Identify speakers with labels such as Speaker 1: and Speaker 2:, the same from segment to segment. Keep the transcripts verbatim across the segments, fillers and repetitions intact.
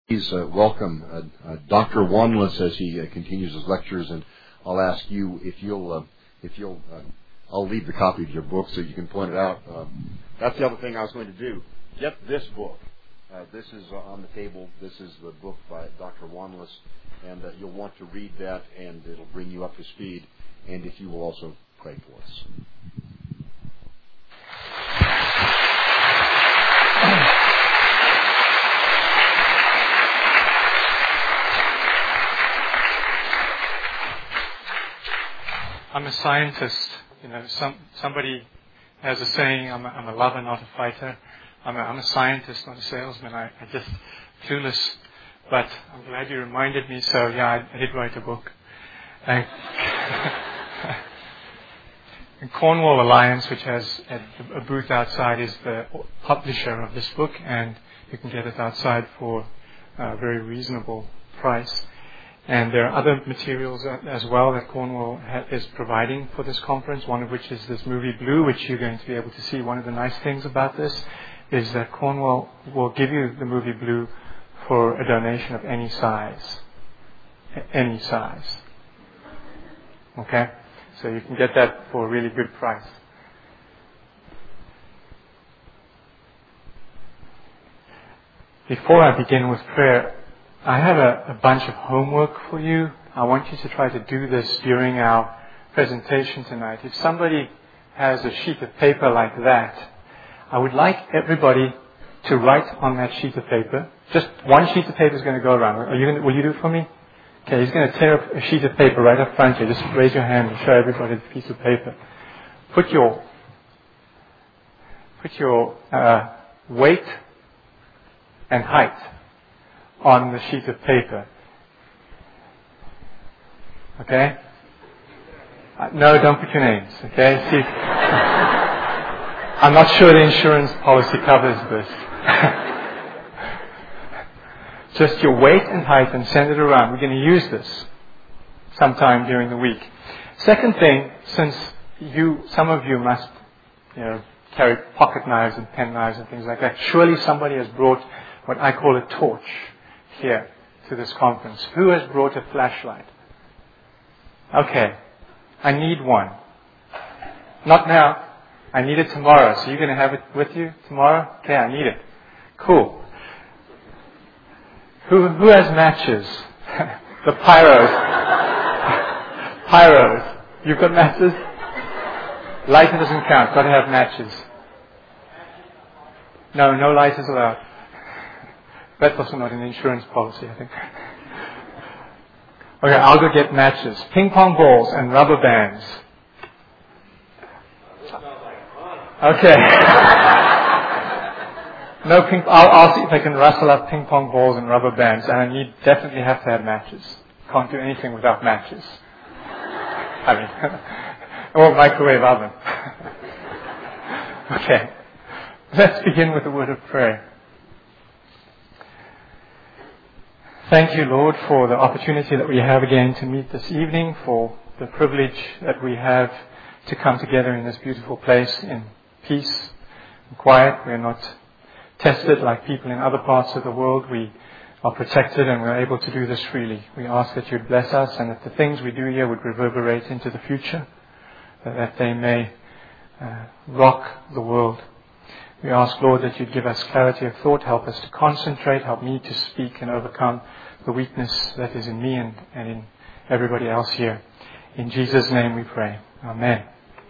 Speaker 1: Please uh, welcome uh, uh, Doctor Wanless as he uh, continues his lectures, and I'll ask you if you'll, uh, if you'll, uh, I'll leave the copy of your book so you can point it out. Uh, that's the other thing I was going to do. Get this book. Uh, this is uh, on the table. This is the book by Doctor Wanless, and uh, you'll want to read that, and it'll bring you up to speed. And if you will also pray for us.
Speaker 2: I'm a scientist. You know, some somebody has a saying, I'm a, I'm a lover, not a fighter. I'm a, I'm a scientist, not a salesman. I, I just clueless. But I'm glad you reminded me. So yeah, I, I did write a book. And, and Cornwall Alliance, which has a, a booth outside, is the publisher of this book, and you can get it outside for a very reasonable price. And there are other materials as well that Cornwall ha- is providing for this conference, one of which is this movie Blue, which you're going to be able to see. One of the nice things about this is that Cornwall will give you the movie Blue for a donation of any size. A- any size. Okay? So you can get that for a really good price. Before I begin with prayer, I have a, a bunch of homework for you. I want you to try to do this during our presentation tonight. If somebody has a sheet of paper like that, I would like everybody to write on that sheet of paper. Just one sheet of paper is going to go around. Are you going to, will you do it for me? Okay, he's going to tear up a sheet of paper right up front here. Just raise your hand and show everybody the piece of paper. Put your, put your uh, weight and height on the sheet of paper. Okay? Uh, no, don't put your names. Okay? See, I'm not sure the insurance policy covers this. Just your weight and height, and send it around. We're going to use this sometime during the week. Second thing, since you, some of you must, you know, carry pocket knives and pen knives and things like that, surely somebody has brought what I call a torch here to this conference. Who has brought a flashlight? Okay. I need one. Not now. I need it tomorrow. So you're going to have it with you tomorrow? Okay, I need it. Cool. Who who has matches? The pyros. Pyros. You've got matches? Lighter doesn't count. Got to have matches. No, no lighters allowed. That's also not an insurance policy, I think. Okay, I'll go get matches. Ping pong balls and rubber bands. Okay. No ping. I'll, I'll see if I can rustle up ping pong balls and rubber bands, and I need definitely have to have matches. Can't do anything without matches. I mean, or microwave oven. Okay. Let's begin with a word of prayer. Thank you, Lord, for the opportunity that we have again to meet this evening, for the privilege that we have to come together in this beautiful place in peace and quiet. We are not tested like people in other parts of the world. We are protected and we are able to do this freely. We ask that you would bless us and that the things we do here would reverberate into the future, that they may uh, rock the world. We ask, Lord, that you'd give us clarity of thought, help us to concentrate, help me to speak and overcome the weakness that is in me and, and in everybody else here. In Jesus' name we pray. Amen.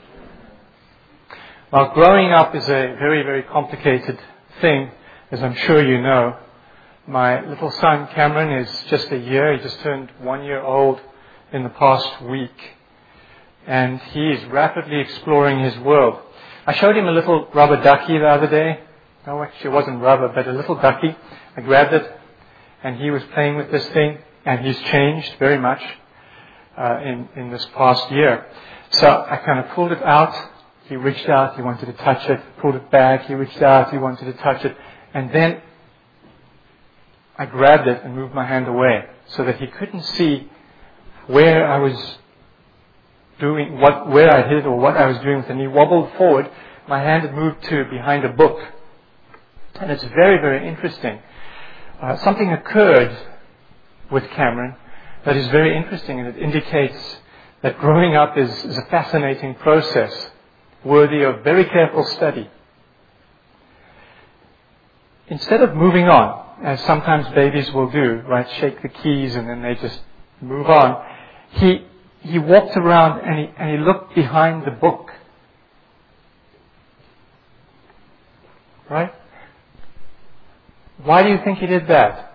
Speaker 2: Well, growing up is a very, very complicated thing, as I'm sure you know. My little son Cameron is just a year. He just turned one year old in the past week. And he is rapidly exploring his world. I showed him a little rubber ducky the other day. No, actually it wasn't rubber, but a little ducky. I grabbed it, and he was playing with this thing, and he's changed very much uh, in, in this past year. So I kind of pulled it out. He reached out. He wanted to touch it. Pulled it back. He reached out. He wanted to touch it. And then I grabbed it and moved my hand away so that he couldn't see where I was doing what, where I hit it or what I was doing with it. And he wobbled forward. My hand had moved to behind a book. And it's very, very interesting. uh, something occurred with Cameron that is very interesting, and it indicates that growing up is, is a fascinating process, worthy of very careful study. Instead of moving on, as sometimes babies will do, right, shake the keys and then they just move on, he he walked around and he, and he looked behind the book. Right? Why do you think he did that?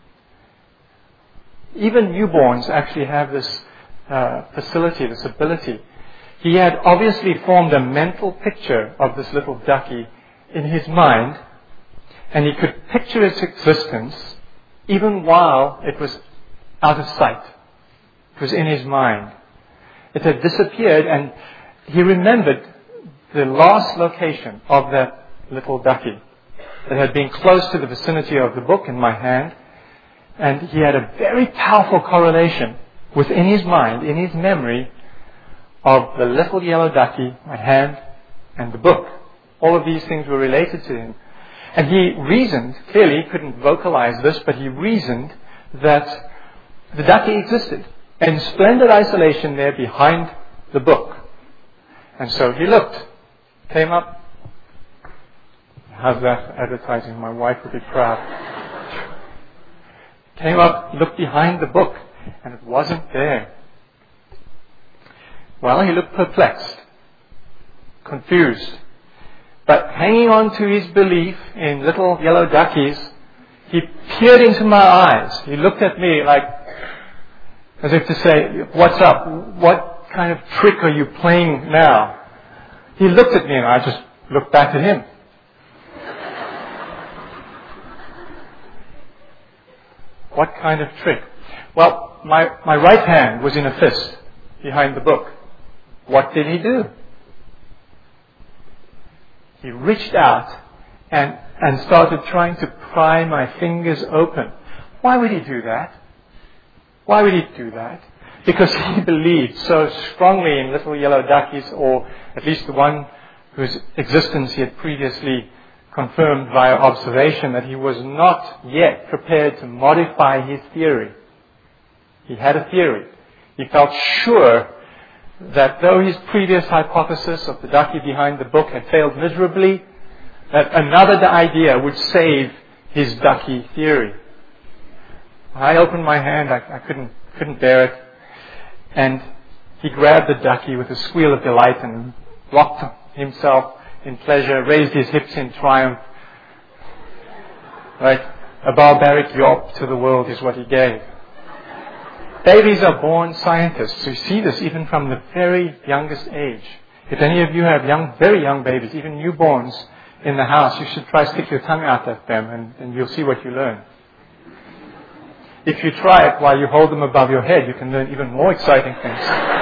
Speaker 2: Even newborns actually have this uh, facility, this ability. He had obviously formed a mental picture of this little ducky in his mind, and he could picture its existence even while it was out of sight. It was in his mind. It had disappeared, and he remembered the last location of that little ducky that had been close to the vicinity of the book in my hand, and he had a very powerful correlation within his mind, in his memory, of the little yellow ducky, my hand, and the book. All of these things were related to him. And he reasoned, clearly he couldn't vocalize this, but he reasoned that the ducky existed in splendid isolation there behind the book. And so he looked, came up. How's that advertising? My wife would be proud. Came up, looked behind the book, and it wasn't there. Well, he looked perplexed, confused. But hanging on to his belief in little yellow duckies, he peered into my eyes. He looked at me like, as if to say, what's up? What kind of trick are you playing now? He looked at me and I just looked back at him. What kind of trick? Well, my, my right hand was in a fist behind the book. What did he do? He reached out and, and started trying to pry my fingers open. Why would he do that? Why would he do that? Because he believed so strongly in little yellow duckies, or at least the one whose existence he had previously confirmed via observation, that he was not yet prepared to modify his theory. He had a theory. He felt sure that though his previous hypothesis of the ducky behind the book had failed miserably, that another idea would save his ducky theory. I opened my hand, I, I couldn't, couldn't bear it, and he grabbed the ducky with a squeal of delight and rocked himself in pleasure, raised his hips in triumph. Right? A barbaric yawp to the world is what he gave. Babies are born scientists. You see this even from the very youngest age. If any of you have young, very young babies, even newborns in the house, you should try stick your tongue out at them and, and you'll see what you learn. If you try it while you hold them above your head, you can learn even more exciting things.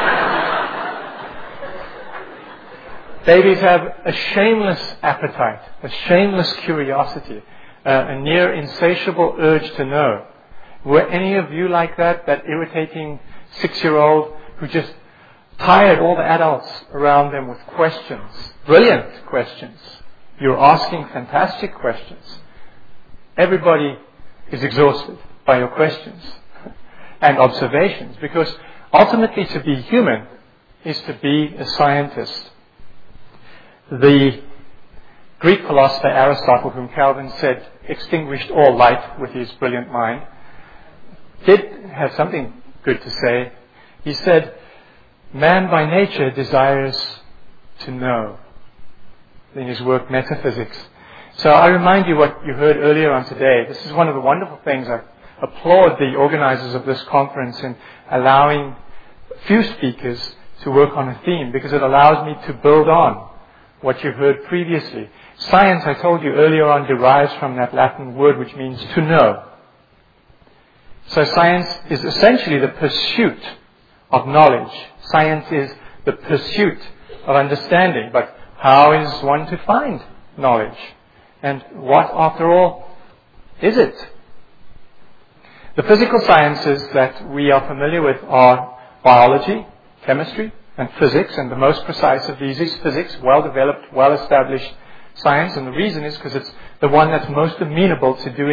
Speaker 2: Babies have a shameless appetite, a shameless curiosity, uh, a near insatiable urge to know. Were any of you like that, that irritating six-year-old who just tired all the adults around them with questions, brilliant questions? You're asking fantastic questions. Everybody is exhausted by your questions and observations, because ultimately to be human is to be a scientist. The Greek philosopher Aristotle, whom Calvin said extinguished all light with his brilliant mind, did have something good to say. He said, man by nature desires to know, in his work Metaphysics. So I remind you what you heard earlier on today. This is one of the wonderful things. I applaud the organizers of this conference in allowing few speakers to work on a theme, because it allows me to build on what you've heard previously. Science, I told you earlier on, derives from that Latin word which means to know. So science is essentially the pursuit of knowledge. Science is the pursuit of understanding. But how is one to find knowledge? And what, after all, is it? The physical sciences that we are familiar with are biology, chemistry, and physics. And the most precise of these is physics, well-developed, well-established science. And the reason is because it's the one that's most amenable to doing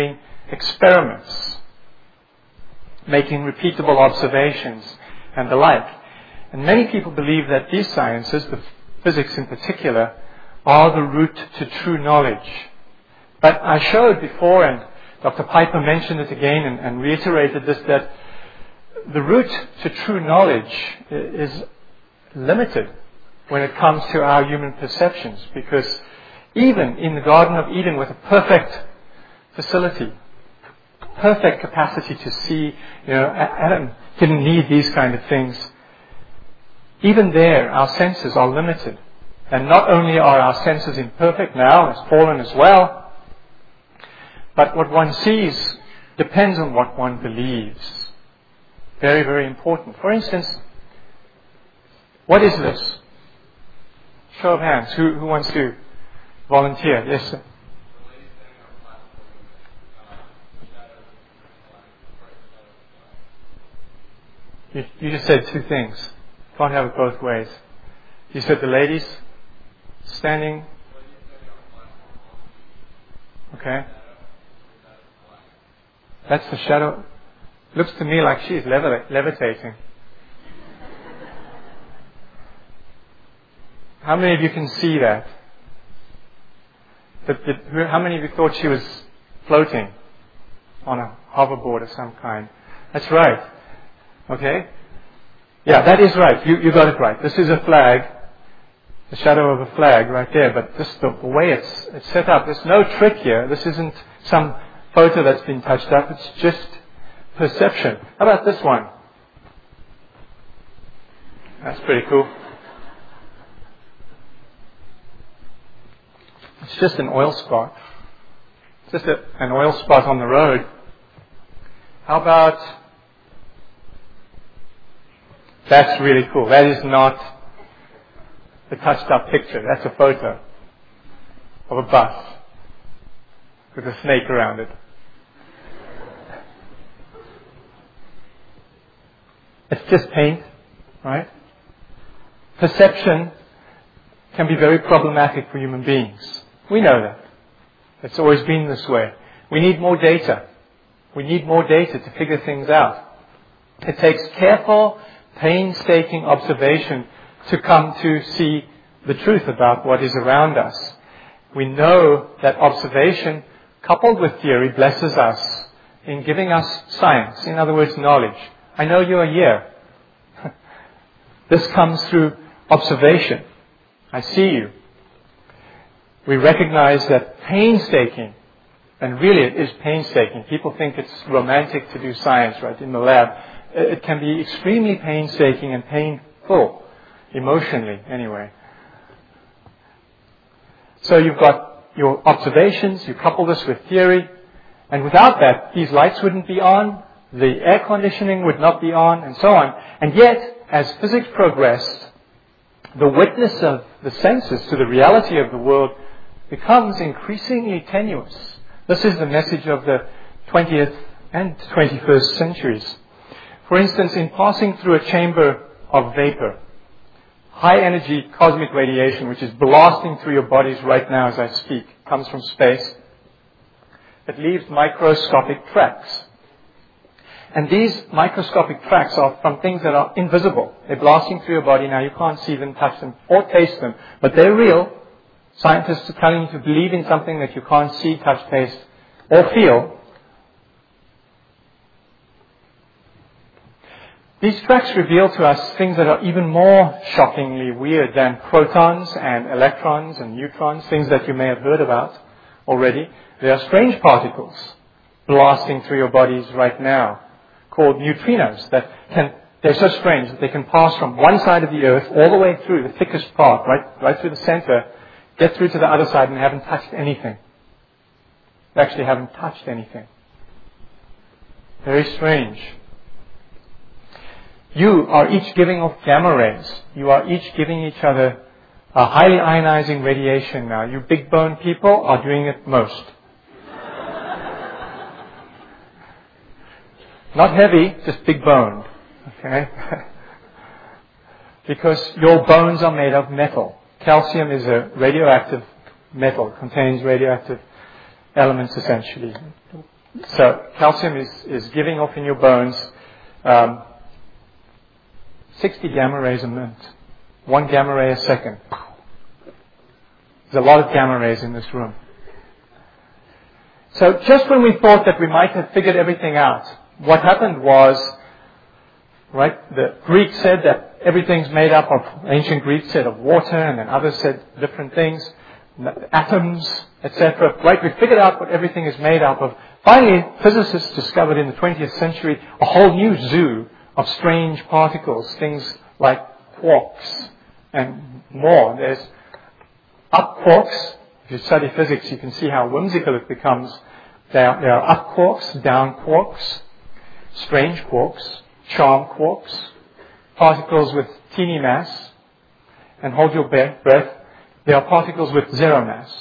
Speaker 2: experiments, making repeatable observations, and the like. And many people believe that these sciences, the physics in particular, are the route to true knowledge. But I showed before, and Doctor Piper mentioned it again and, and reiterated this, that the route to true knowledge is limited when it comes to our human perceptions, because even in the Garden of Eden, with a perfect facility, perfect capacity to see, you know, Adam didn't need these kind of things. Even there, our senses are limited. And not only are our senses imperfect now, as fallen as well, but what one sees depends on what one believes. Very, very important. For instance, what is this? Show of hands. Who, who wants to volunteer? Yes, sir. You, you just said two things. Can't have it both ways. You said the ladies standing. Okay. That's the shadow. Looks to me like she's levi- levitating. How many of you can see that? That, that? How many of you thought she was floating on a hoverboard of some kind? That's right. Okay? Yeah, that is right. You, you got it right. This is a flag, the shadow of a flag right there, but this the, the way it's, it's set up, there's no trick here. This isn't some photo that's been touched up. It's just perception. How about this one? That's pretty cool. It's just an oil spot. It's just a, an oil spot on the road. How about... That's really cool. That is not the touched up picture. That's a photo of a bus with a snake around it. It's just paint, right? Perception can be very problematic for human beings. We know that. It's always been this way. We need more data. We need more data to figure things out. It takes careful, painstaking observation to come to see the truth about what is around us. We know that observation, coupled with theory, blesses us in giving us science, in other words, knowledge. I know you are here. This comes through observation. I see you. We recognize that painstaking, and really it is painstaking. People think it's romantic to do science, right, in the lab. It can be extremely painstaking and painful, emotionally, anyway. So you've got your observations, you couple this with theory, and without that, these lights wouldn't be on, the air conditioning would not be on, and so on. And yet, as physics progressed, the witness of the senses to the reality of the world becomes increasingly tenuous. This is the message of the twentieth and twenty-first centuries. For instance, in passing through a chamber of vapor, high energy cosmic radiation, which is blasting through your bodies right now as I speak, comes from space. It leaves microscopic tracks. And these microscopic tracks are from things that are invisible. They're blasting through your body now. You can't see them, touch them, or taste them. But they're real. Scientists are telling you to believe in something that you can't see, touch, taste, or feel. These tracks reveal to us things that are even more shockingly weird than protons and electrons and neutrons, things that you may have heard about already. They are strange particles blasting through your bodies right now, called neutrinos, that can, they're so strange that they can pass from one side of the earth all the way through the thickest part, right, right through the center, get through to the other side and haven't touched anything. They actually haven't touched anything. Very strange. You are each giving off gamma rays. You are each giving each other a highly ionizing radiation now. You big bone people are doing it most. Not heavy, just big boned. Okay? Because your bones are made of metal. Calcium is a radioactive metal, contains radioactive elements essentially. So calcium is, is giving off in your bones um, sixty gamma rays a minute. One gamma ray a second. There's a lot of gamma rays in this room. So just when we thought that we might have figured everything out, what happened was, right, the Greeks said that everything's made up of, ancient Greeks said of water, and then others said different things, atoms, et cetera. Right, we figured out what everything is made up of. Finally, physicists discovered in the twentieth century a whole new zoo of strange particles, things like quarks and more. There's up quarks. If you study physics, you can see how whimsical it becomes. There are, there are up quarks, down quarks, strange quarks, charm quarks, particles with teeny mass, and hold your breath, there are particles with zero mass.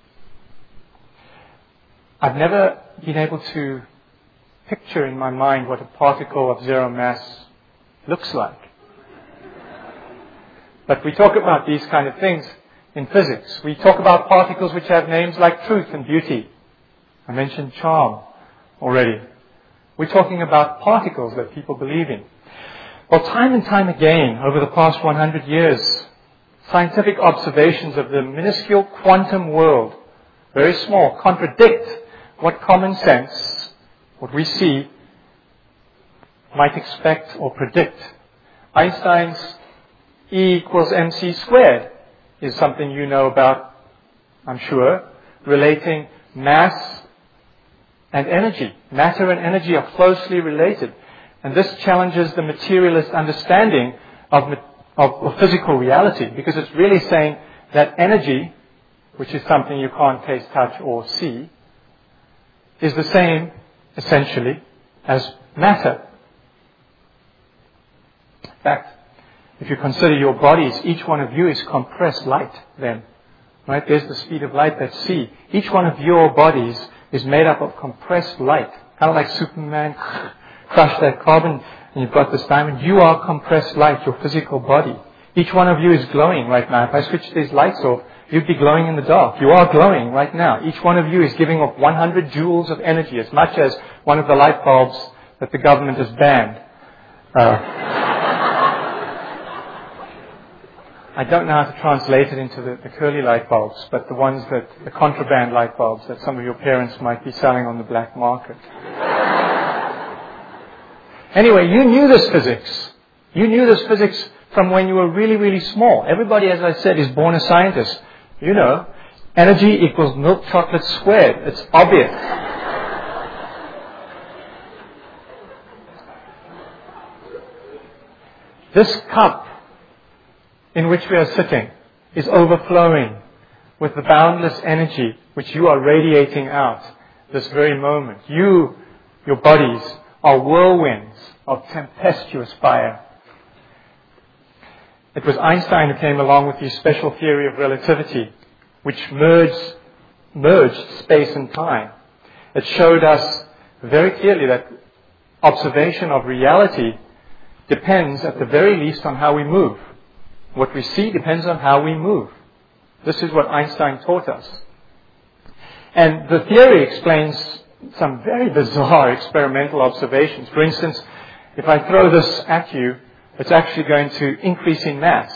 Speaker 2: I've never been able to picture in my mind what a particle of zero mass looks like. But we talk about these kind of things in physics. We talk about particles which have names like truth and beauty. I mentioned charm already. We're talking about particles that people believe in. Well, time and time again, over the past one hundred years, scientific observations of the minuscule quantum world, very small, contradict what common sense, what we see, might expect or predict. Einstein's E equals mc squared is something you know about, I'm sure, relating mass and energy. Matter and energy are closely related. And this challenges the materialist understanding of, of, of physical reality, because it's really saying that energy, which is something you can't taste, touch, or see, is the same, essentially, as matter. In fact, if you consider your bodies, each one of you is compressed light then. Right? There's the speed of light, that's c. Each one of your bodies is made up of compressed light. Kind of like Superman crushed that carbon and you've got this diamond. You are compressed light, your physical body. Each one of you is glowing right now. If I switch these lights off, you'd be glowing in the dark. You are glowing right now. Each one of you is giving off one hundred joules of energy, as much as one of the light bulbs that the government has banned. Uh, I don't know how to translate it into the, the curly light bulbs, but the ones that, the contraband light bulbs that some of your parents might be selling on the black market. Anyway, you knew this physics. You knew this physics from when you were really, really small. Everybody, as I said, is born a scientist. You know, energy equals milk chocolate squared. It's obvious. This cup in which we are sitting is overflowing with the boundless energy which you are radiating out this very moment. You, your bodies, are whirlwinds of tempestuous fire. It was Einstein who came along with his special theory of relativity, which merged, merged space and time. It showed us very clearly that observation of reality depends at the very least on how we move. What we see depends on how we move. This is what Einstein taught us. And the theory explains some very bizarre experimental observations. For instance, if I throw this at you, it's actually going to increase in mass.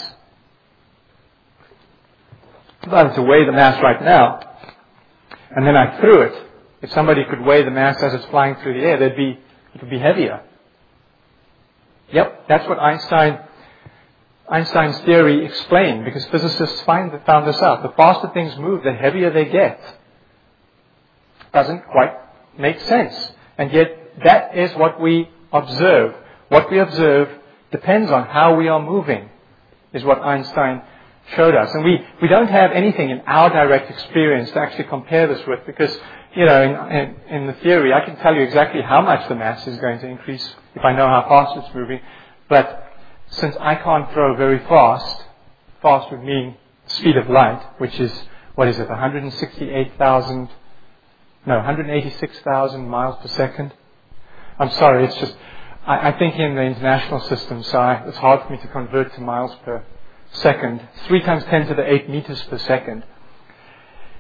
Speaker 2: If I were to weigh the mass right now, and then I threw it, if somebody could weigh the mass as it's flying through the air, there'd be, it would be heavier. Yep, that's what Einstein Einstein's theory explained, because physicists find, found this out. The faster things move, the heavier they get. Doesn't quite make sense. And yet, that is what we observe. What we observe depends on how we are moving, is what Einstein showed us. And we, we don't have anything in our direct experience to actually compare this with, because, you know, in, in, in the theory, I can tell you exactly how much the mass is going to increase if I know how fast it's moving. But since I can't throw very fast, fast would mean speed of light, which is, what is it, one hundred sixty-eight thousand, no, one hundred eighty-six thousand miles per second. I'm sorry, it's just, I, I think in the international system, so I, it's hard for me to convert to miles per second. three times ten to the eight meters per second.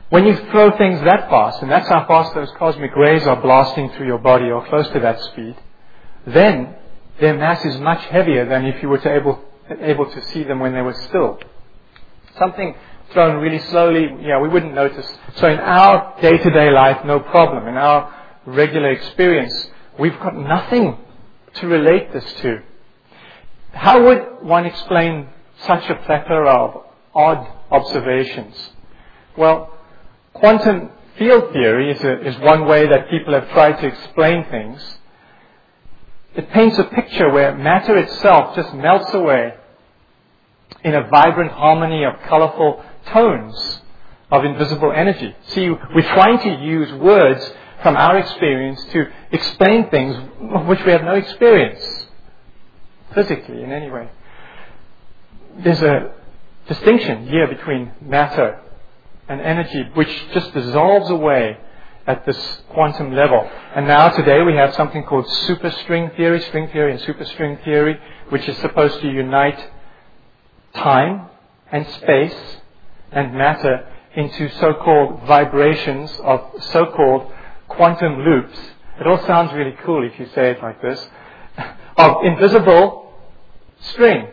Speaker 2: when you throw things that fast, and that's how fast those cosmic rays are blasting through your body or close to that speed, then their mass is much heavier than if you were to able, able to see them when they were still. Something thrown really slowly, yeah, we wouldn't notice. So in our day-to-day life, no problem. In our regular experience, we've got nothing to relate this to. How would one explain such a plethora of odd observations? Well, quantum field theory is, a, is one way that people have tried to explain things. It paints a picture where matter itself just melts away in a vibrant harmony of colorful tones of invisible energy. See, we're trying to use words from our experience to explain things of which we have no experience, physically in any way. There's a distinction here between matter and energy, which just dissolves away at this quantum level. And now today we have something called superstring theory, string theory and superstring theory, which is supposed to unite time and space and matter into so-called vibrations of so-called quantum loops. It all sounds really cool if you say it like this. Of invisible string.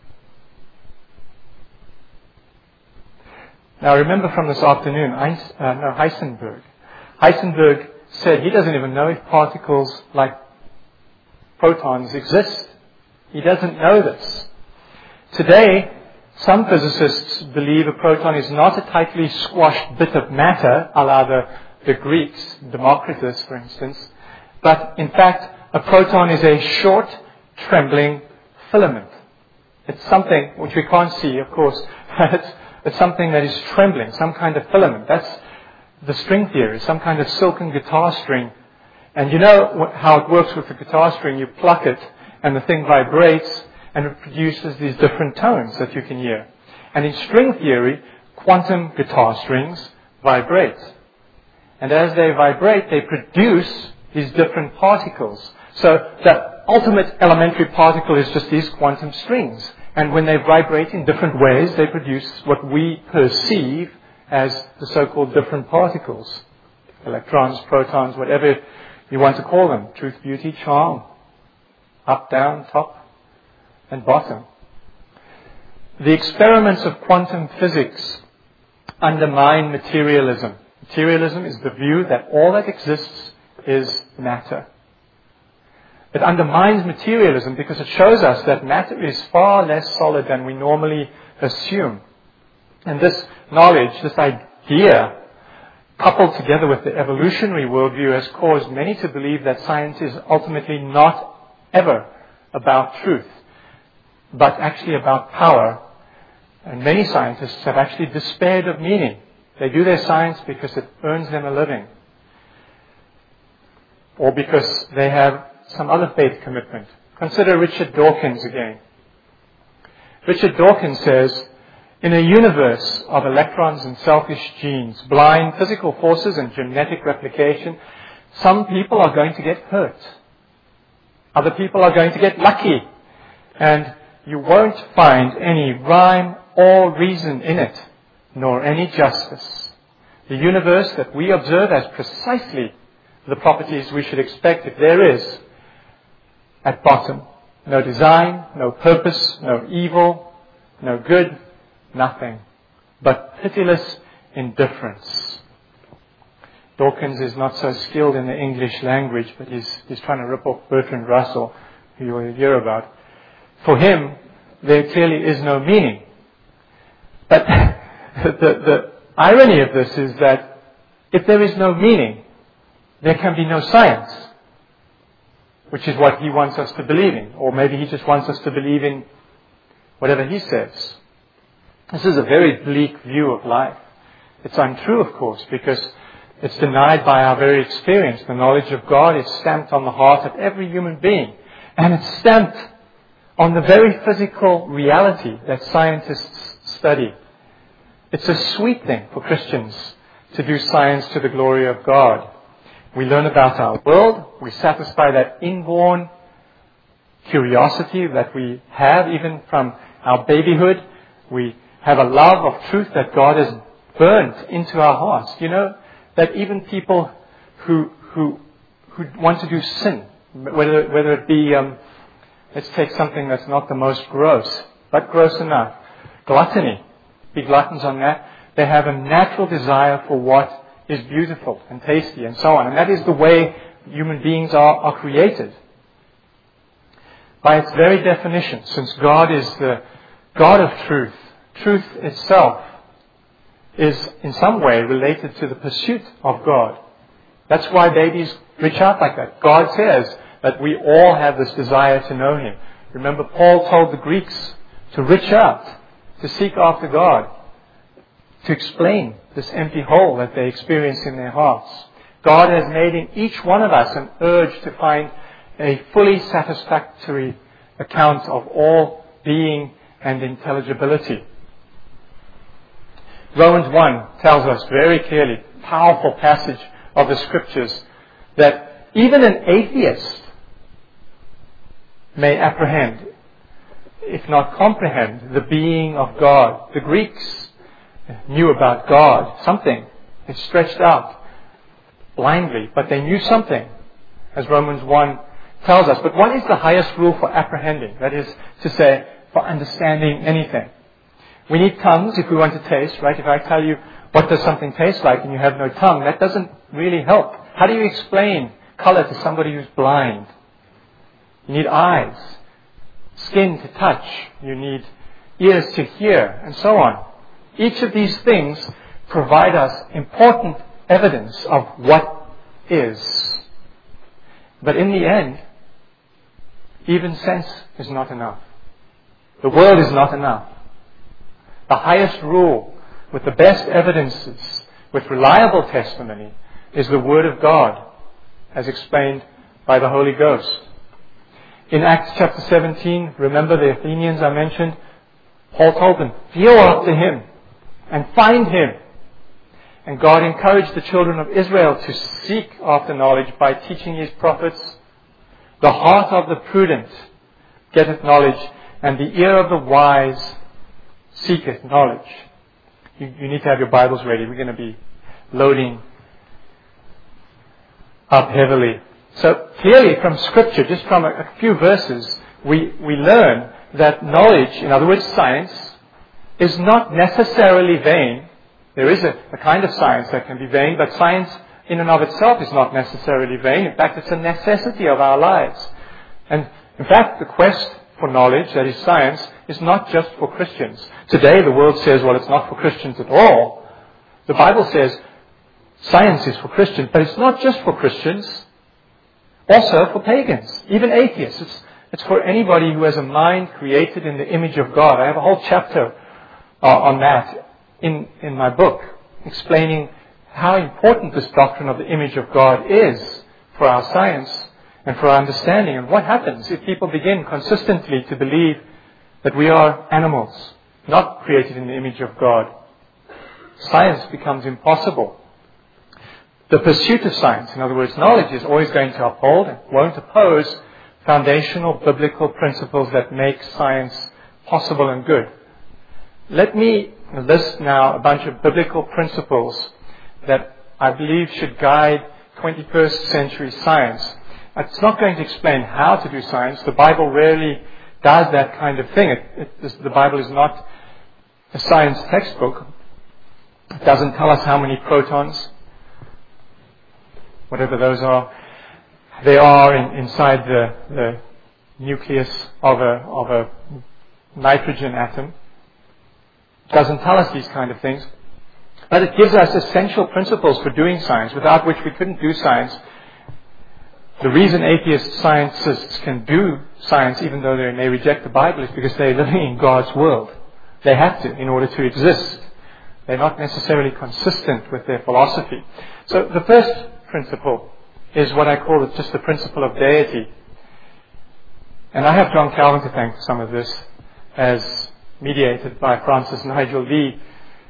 Speaker 2: Now remember from this afternoon, Eins, uh, no, Heisenberg. Heisenberg said he doesn't even know if particles like protons exist. He doesn't know this. Today, some physicists believe a proton is not a tightly squashed bit of matter, a la the, the Greeks, Democritus, for instance, but in fact, a proton is a short, trembling filament. It's something which we can't see, of course, but it's, it's something that is trembling, some kind of filament. That's the string theory, some kind of silken guitar string. And you know how it works with the guitar string. You pluck it, and the thing vibrates, and it produces these different tones that you can hear. And in string theory, quantum guitar strings vibrate. And as they vibrate, they produce these different particles. So the ultimate elementary particle is just these quantum strings. And when they vibrate in different ways, they produce what we perceive as the so-called different particles. Electrons, protons, whatever you want to call them. Truth, beauty, charm. Up, down, top, and bottom. The experiments of quantum physics undermine materialism. Materialism is the view that all that exists is matter. It undermines materialism because it shows us that matter is far less solid than we normally assume. And this knowledge, this idea, coupled together with the evolutionary worldview, has caused many to believe that science is ultimately not ever about truth, but actually about power. And many scientists have actually despaired of meaning. They do their science because it earns them a living, or because they have some other faith commitment. Consider Richard Dawkins again. Richard Dawkins says, in a universe of electrons and selfish genes, blind physical forces and genetic replication, some people are going to get hurt. Other people are going to get lucky. And you won't find any rhyme or reason in it, nor any justice. The universe that we observe has precisely the properties we should expect if there is. At bottom, no design, no purpose, no evil, no good, nothing, but pitiless indifference. Dawkins is not so skilled in the English language, but he's, he's trying to rip off Bertrand Russell, who you will hear about. For him, there clearly is no meaning. But the, the irony of this is that if there is no meaning, there can be no science, which is what he wants us to believe in. Or maybe he just wants us to believe in whatever he says. This is a very bleak view of life. It's untrue, of course, because it's denied by our very experience. The knowledge of God is stamped on the heart of every human being. And it's stamped on the very physical reality that scientists study. It's a sweet thing for Christians to do science to the glory of God. We learn about our world. We satisfy that inborn curiosity that we have even from our babyhood. We have a love of truth that God has burnt into our hearts. You know that even people who who who want to do sin, whether whether it be, um, let's take something that's not the most gross, but gross enough, gluttony, be gluttons on that. They have a natural desire for what is beautiful and tasty and so on. And that is the way human beings are, are created. By its very definition, since God is the God of truth, truth itself is in some way related to the pursuit of God. That's why babies reach out like that. God says that we all have this desire to know Him. Remember, Paul told the Greeks to reach out, to seek after God, to explain this empty hole that they experience in their hearts. God has made in each one of us an urge to find a fully satisfactory account of all being and intelligibility. Romans one tells us very clearly, powerful passage of the Scriptures, that even an atheist may apprehend, if not comprehend, the being of God. The Greeks knew about God, something. They stretched out blindly, but they knew something, as Romans one tells us. But what is the highest rule for apprehending? That is to say, for understanding anything. We need tongues if we want to taste, right? If I tell you, what does something taste like, and you have no tongue, that doesn't really help. How do you explain color to somebody who's blind? You need eyes, skin to touch, you need ears to hear, and so on. Each of these things provide us important evidence of what is. But in the end, even sense is not enough. The world is not enough. The highest rule, with the best evidences, with reliable testimony, is the Word of God, as explained by the Holy Ghost. In Acts chapter seventeen, remember the Athenians I mentioned? Paul told them, feel after Him and find Him. And God encouraged the children of Israel to seek after knowledge by teaching His prophets. The heart of the prudent getteth knowledge, and the ear of the wise seeketh knowledge. You, you need to have your Bibles ready. We're going to be loading up heavily. So clearly from Scripture, just from a, a few verses, we, we learn that knowledge, in other words science, is not necessarily vain. There is a, a kind of science that can be vain, but science in and of itself is not necessarily vain. In fact, it's a necessity of our lives. And in fact, the quest for knowledge, that is science, is not just for Christians. Today the world says, well, it's not for Christians at all. The Bible says science is for Christians, but it's not just for Christians. Also for pagans, even atheists. It's, it's for anybody who has a mind created in the image of God. I have a whole chapter uh, on that in, in my book, explaining how important this doctrine of the image of God is for our science and for our understanding. And what happens if people begin consistently to believe that we are animals, not created in the image of God? Science becomes impossible. The pursuit of science, in other words, knowledge, is always going to uphold and won't oppose foundational biblical principles that make science possible and good. Let me list now a bunch of biblical principles that I believe should guide twenty-first century science. It's not going to explain how to do science. The Bible rarely does that kind of thing. It, it, the Bible is not a science textbook. It doesn't tell us how many protons, whatever those are, they are in, inside the, the nucleus of a, of a nitrogen atom. It doesn't tell us these kind of things. But it gives us essential principles for doing science, without which we couldn't do science. The reason atheist scientists can do science, even though they may reject the Bible, is because they're living in God's world. They have to, in order to exist. They're not necessarily consistent with their philosophy. So the first principle is what I call just the principle of deity. And I have John Calvin to thank for some of this, as mediated by Francis Nigel Lee.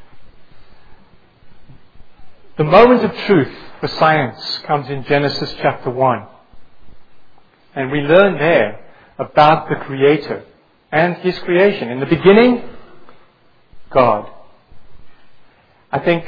Speaker 2: The moment of truth for science comes in Genesis chapter one. And we learn there about the Creator and His creation. In the beginning, God. I think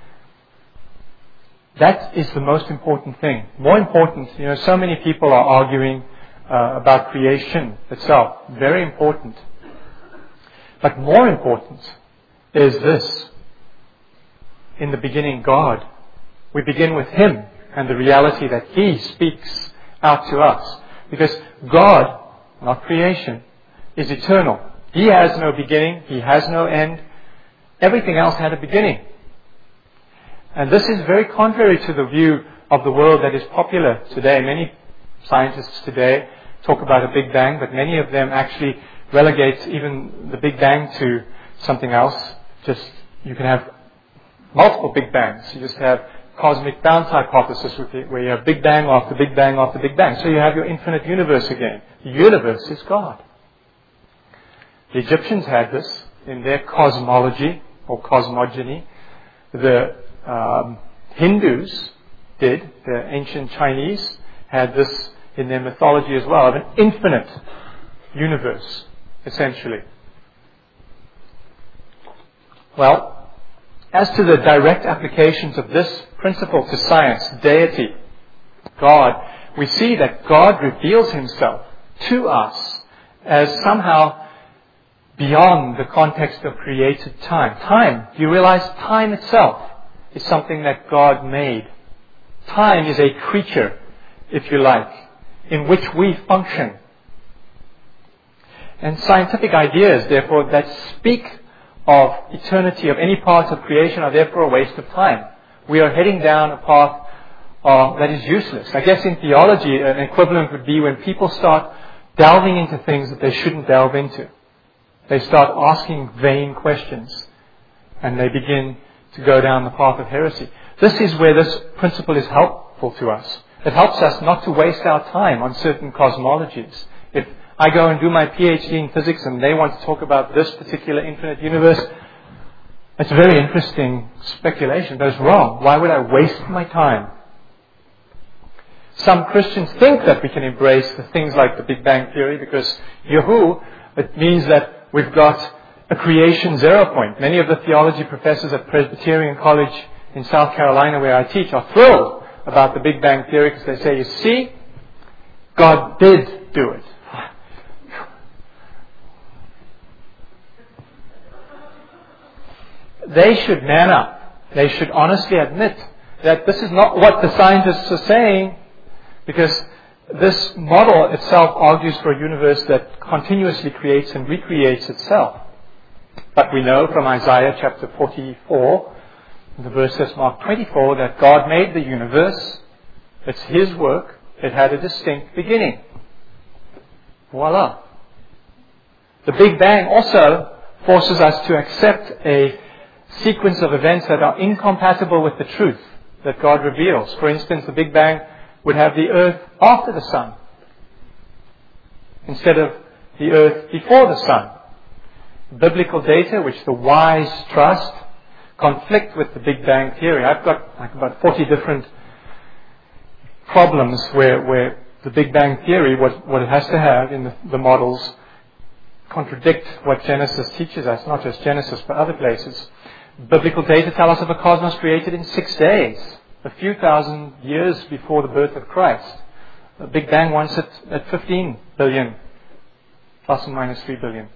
Speaker 2: that is the most important thing. More important, you know, so many people are arguing uh, about creation itself. Very important. But more important is this. In the beginning, God. We begin with Him and the reality that He speaks out to us. Because God, not creation, is eternal. He has no beginning. He has no end. Everything else had a beginning. And this is very contrary to the view of the world that is popular today. Many scientists today talk about a Big Bang, but many of them actually relegate even the Big Bang to something else. Just, you can have multiple Big Bangs. You just have cosmic bounce hypothesis with it, where you have Big Bang after Big Bang after Big Bang. So you have your infinite universe again. The universe is God. The Egyptians had this in their cosmology or cosmogony. The um, Hindus did. The ancient Chinese had this in their mythology as well, of an infinite universe, essentially. Well, as to the direct applications of this principle to science, deity, God, we see that God reveals Himself to us as somehow beyond the context of created time. Time, do you realize time itself is something that God made? Time is a creature, if you like, in which we function. And scientific ideas, therefore, that speak of eternity of any part of creation are therefore a waste of time. We are heading down a path uh, that is useless. I guess in theology, an equivalent would be when people start delving into things that they shouldn't delve into. They start asking vain questions, and they begin to go down the path of heresy. This is where this principle is helpful to us. It helps us not to waste our time on certain cosmologies. If I go and do my PhD in physics and they want to talk about this particular infinite universe, it's a very interesting speculation, but it's wrong. Why would I waste my time? Some Christians think that we can embrace the things like the Big Bang Theory because, yahoo, it means that we've got a creation zero point. Many of the theology professors at Presbyterian College in South Carolina, where I teach, are thrilled about the Big Bang Theory because they say, you see, God did do it. They should man up. They should honestly admit that this is not what the scientists are saying, because this model itself argues for a universe that continuously creates and recreates itself. But we know from Isaiah chapter forty-four, the verse says, Mark twenty-four, that God made the universe. It's His work. It had a distinct beginning. Voila. The Big Bang also forces us to accept a sequence of events that are incompatible with the truth that God reveals. For instance, the Big Bang would have the earth after the sun instead of the earth before the sun. Biblical data, which the wise trust, conflict with the Big Bang Theory. I've got like about forty different problems where, where the Big Bang Theory, what, what it has to have in the, the models, contradict what Genesis teaches us, not just Genesis, but other places. Biblical data tell us of a cosmos created in six days, a few thousand years before the birth of Christ. The Big Bang wants it at fifteen billion, plus and minus three billion.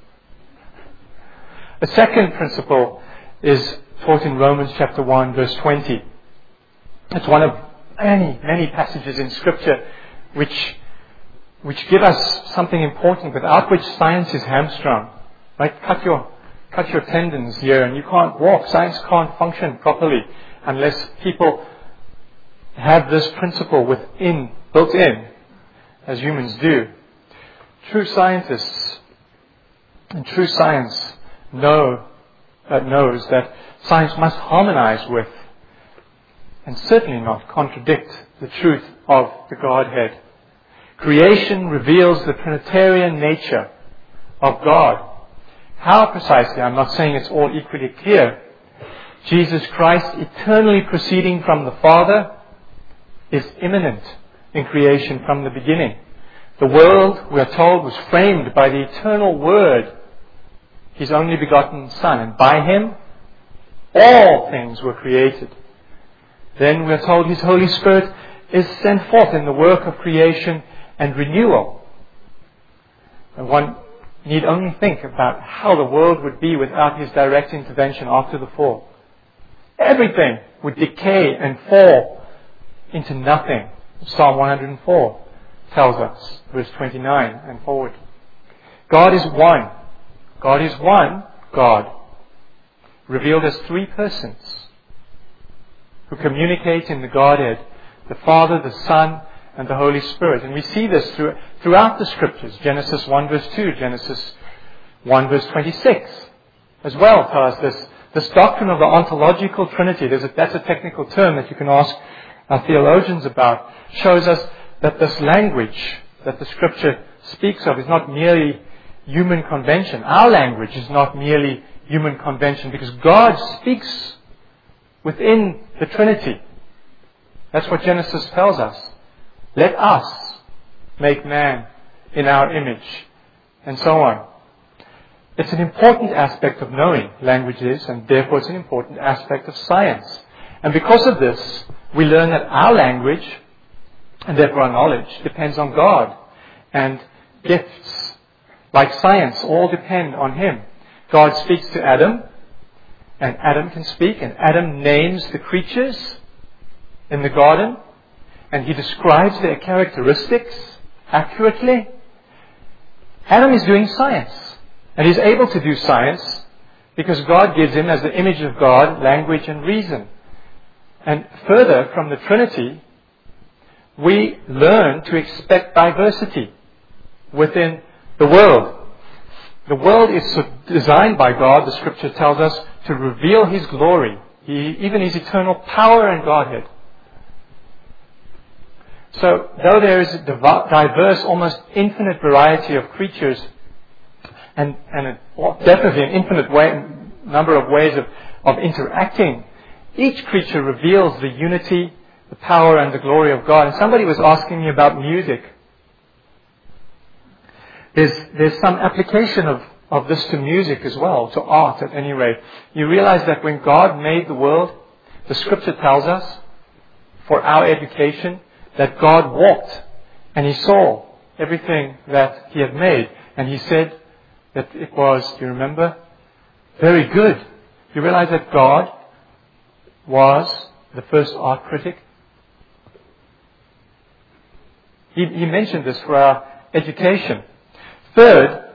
Speaker 2: The second principle is taught in Romans chapter one, verse twenty. It's one of many, many passages in Scripture which which give us something important, without which science is hamstrung. Right? Cut your cut your tendons here and you can't walk. Science can't function properly unless people have this principle within, built in, as humans do. True scientists and true science know uh, knows that science must harmonize with and certainly not contradict the truth of the Godhead. Creation reveals the Trinitarian nature of God. How precisely? I'm not saying it's all equally clear. Jesus Christ, eternally proceeding from the Father, is immanent in creation from the beginning. The world, we are told, was framed by the eternal Word, His only begotten Son. And by Him, All things were created. Then we're told His Holy Spirit is sent forth in the work of creation and renewal. And one need only think about how the world would be without His direct intervention after the fall. Everything would decay and fall into nothing. Psalm one hundred four tells us, verse twenty-nine and forward. God is one. God is one God, revealed as three persons, who communicate in the Godhead, the Father, the Son, and the Holy Spirit. And we see this through, throughout the Scriptures. Genesis one verse two, Genesis one verse twenty-six as well tell us this. This doctrine of the ontological Trinity, there's a, that's a technical term that you can ask our theologians about, shows us that this language that the Scripture speaks of is not merely human convention. Our language is not merely human convention, because God speaks within the Trinity. That's what Genesis tells us. Let us make man in our image, and so on. It's an important aspect of knowing languages, and therefore it's an important aspect of science. And because of this, we learn that our language, and therefore our knowledge, depends on God. And gifts, like science, all depend on Him. God speaks to Adam, and Adam can speak, and Adam names the creatures in the garden, and he describes their characteristics accurately. Adam is doing science, and he's able to do science because God gives him, as the image of God, language and reason. And further, from the Trinity, we learn to expect diversity within the world. The world is designed by God, the Scripture tells us, to reveal His glory, he, even His eternal power and Godhead. So, though there is a diverse, almost infinite variety of creatures, and, and a, well, definitely an infinite way, number of ways of, of interacting, each creature reveals the unity, the power, and the glory of God. And somebody was asking me about music. There's, there's some application of, of this to music as well, to art at any rate. You realize that when God made the world, the Scripture tells us, for our education, that God walked and He saw everything that He had made. And He said that it was, do you remember? Very good. You realize that God was the first art critic? He, he mentioned this for our education. Third,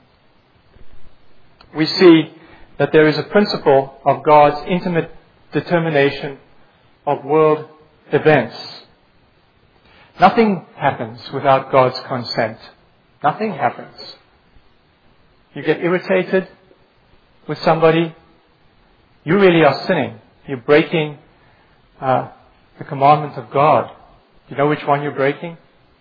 Speaker 2: we see that there is a principle of God's intimate determination of world events. Nothing happens without God's consent. Nothing happens. You get irritated with somebody, you really are sinning. You're breaking uh, the commandment of God. Do you know which one you're breaking?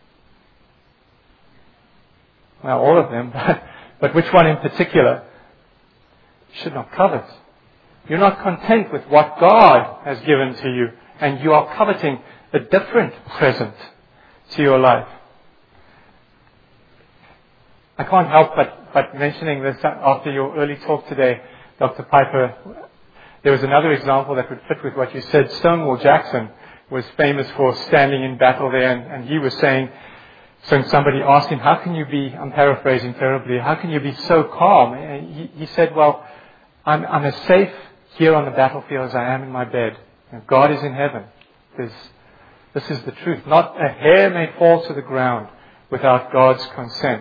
Speaker 2: Well, all of them, but, but which one in particular? You should not covet. You're not content with what God has given to you, and you are coveting a different present to your life. I can't help but, but mentioning this after your early talk today, Doctor Piper. There was another example that would fit with what you said. Stonewall Jackson was famous for standing in battle there, and, and he was saying, so somebody asked him, how can you be, I'm paraphrasing terribly, how can you be so calm? And he, he said, well, I'm, I'm as safe here on the battlefield as I am in my bed. And God is in heaven. There's, this is the truth. Not a hair may fall to the ground without God's consent.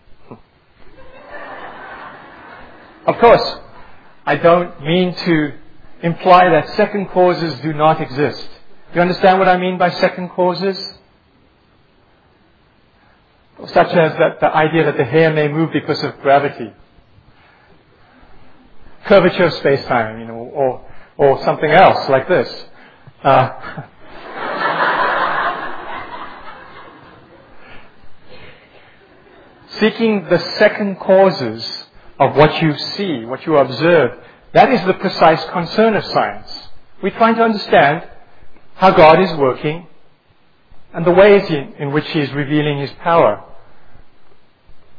Speaker 2: Of course, I don't mean to imply that second causes do not exist. Do you understand what I mean by second causes? Such as that the idea that the hair may move because of gravity, curvature of space-time, you know, or or something else like this. Uh, seeking the second causes of what you see, what you observe, that is the precise concern of science. We're trying to understand how God is working and the ways in, in which He is revealing His power.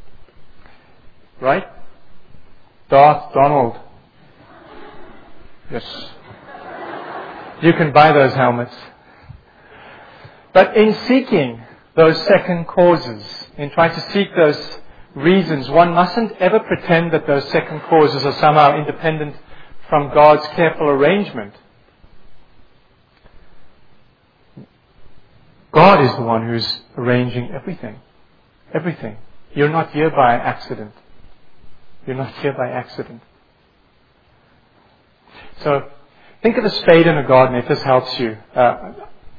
Speaker 2: Right? Darth Donald. Yes. You can buy those helmets. But in seeking those second causes, in trying to seek those reasons, one mustn't ever pretend that those second causes are somehow independent from God's careful arrangement. God is the one who's arranging everything. Everything. You're not here by accident. You're not here by accident. So, think of a spade in a garden, if this helps you. Uh,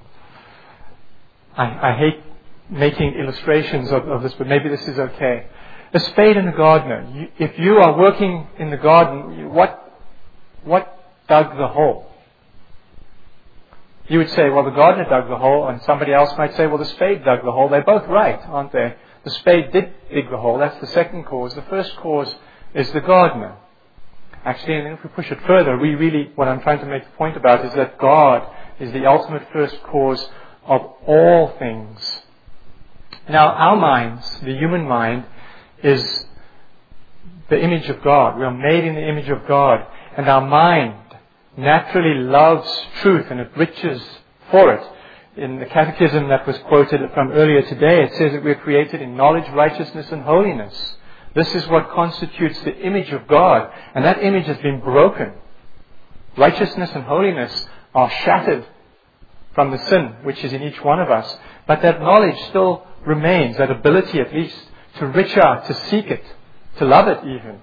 Speaker 2: I, I hate making illustrations of, of this, but maybe this is okay. A spade in a gardener. You, if you are working in the garden, you, what, what dug the hole? You would say, well, the gardener dug the hole, and somebody else might say, well, the spade dug the hole. They're both right, aren't they? The spade did dig the hole. That's the second cause. The first cause is the gardener. Actually, and if we push it further, we really, what I'm trying to make the point about is that God is the ultimate first cause of all things. Now, our minds, the human mind, is the image of God. We are made in the image of God. And our mind naturally loves truth and it reaches for it. In the catechism that was quoted from earlier today, it says that we are created in knowledge, righteousness, and holiness. This is what constitutes the image of God. And that image has been broken. Righteousness and holiness are shattered from the sin which is in each one of us. But that knowledge still remains, that ability at least, to reach out, to seek it, to love it even.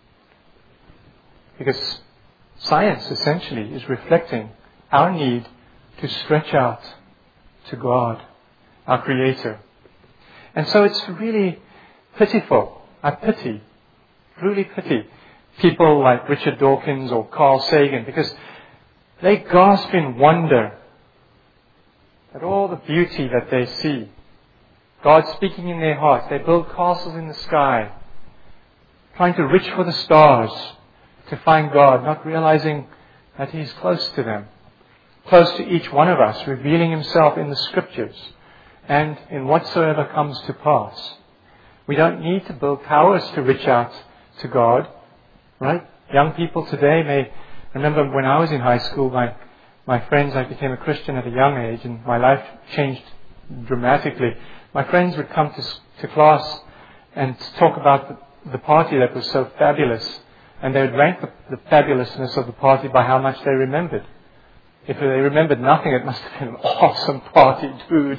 Speaker 2: Because science essentially is reflecting our need to stretch out to God, our Creator. And so it's really pitiful. I pity, really pity people like Richard Dawkins or Carl Sagan, because they gasp in wonder at all the beauty that they see. God speaking in their hearts. They build castles in the sky, trying to reach for the stars to find God, not realizing that He is close to them, close to each one of us, revealing Himself in the Scriptures and in whatsoever comes to pass. We don't need to build towers to reach out to God, right? Young people today may remember when I was in high school, my, my friends, I became a Christian at a young age and my life changed dramatically. My friends would come to, to class and talk about the, the party that was so fabulous. And they would rank the, the fabulousness of the party by how much they remembered. If they remembered nothing, it must have been an awesome party, dude.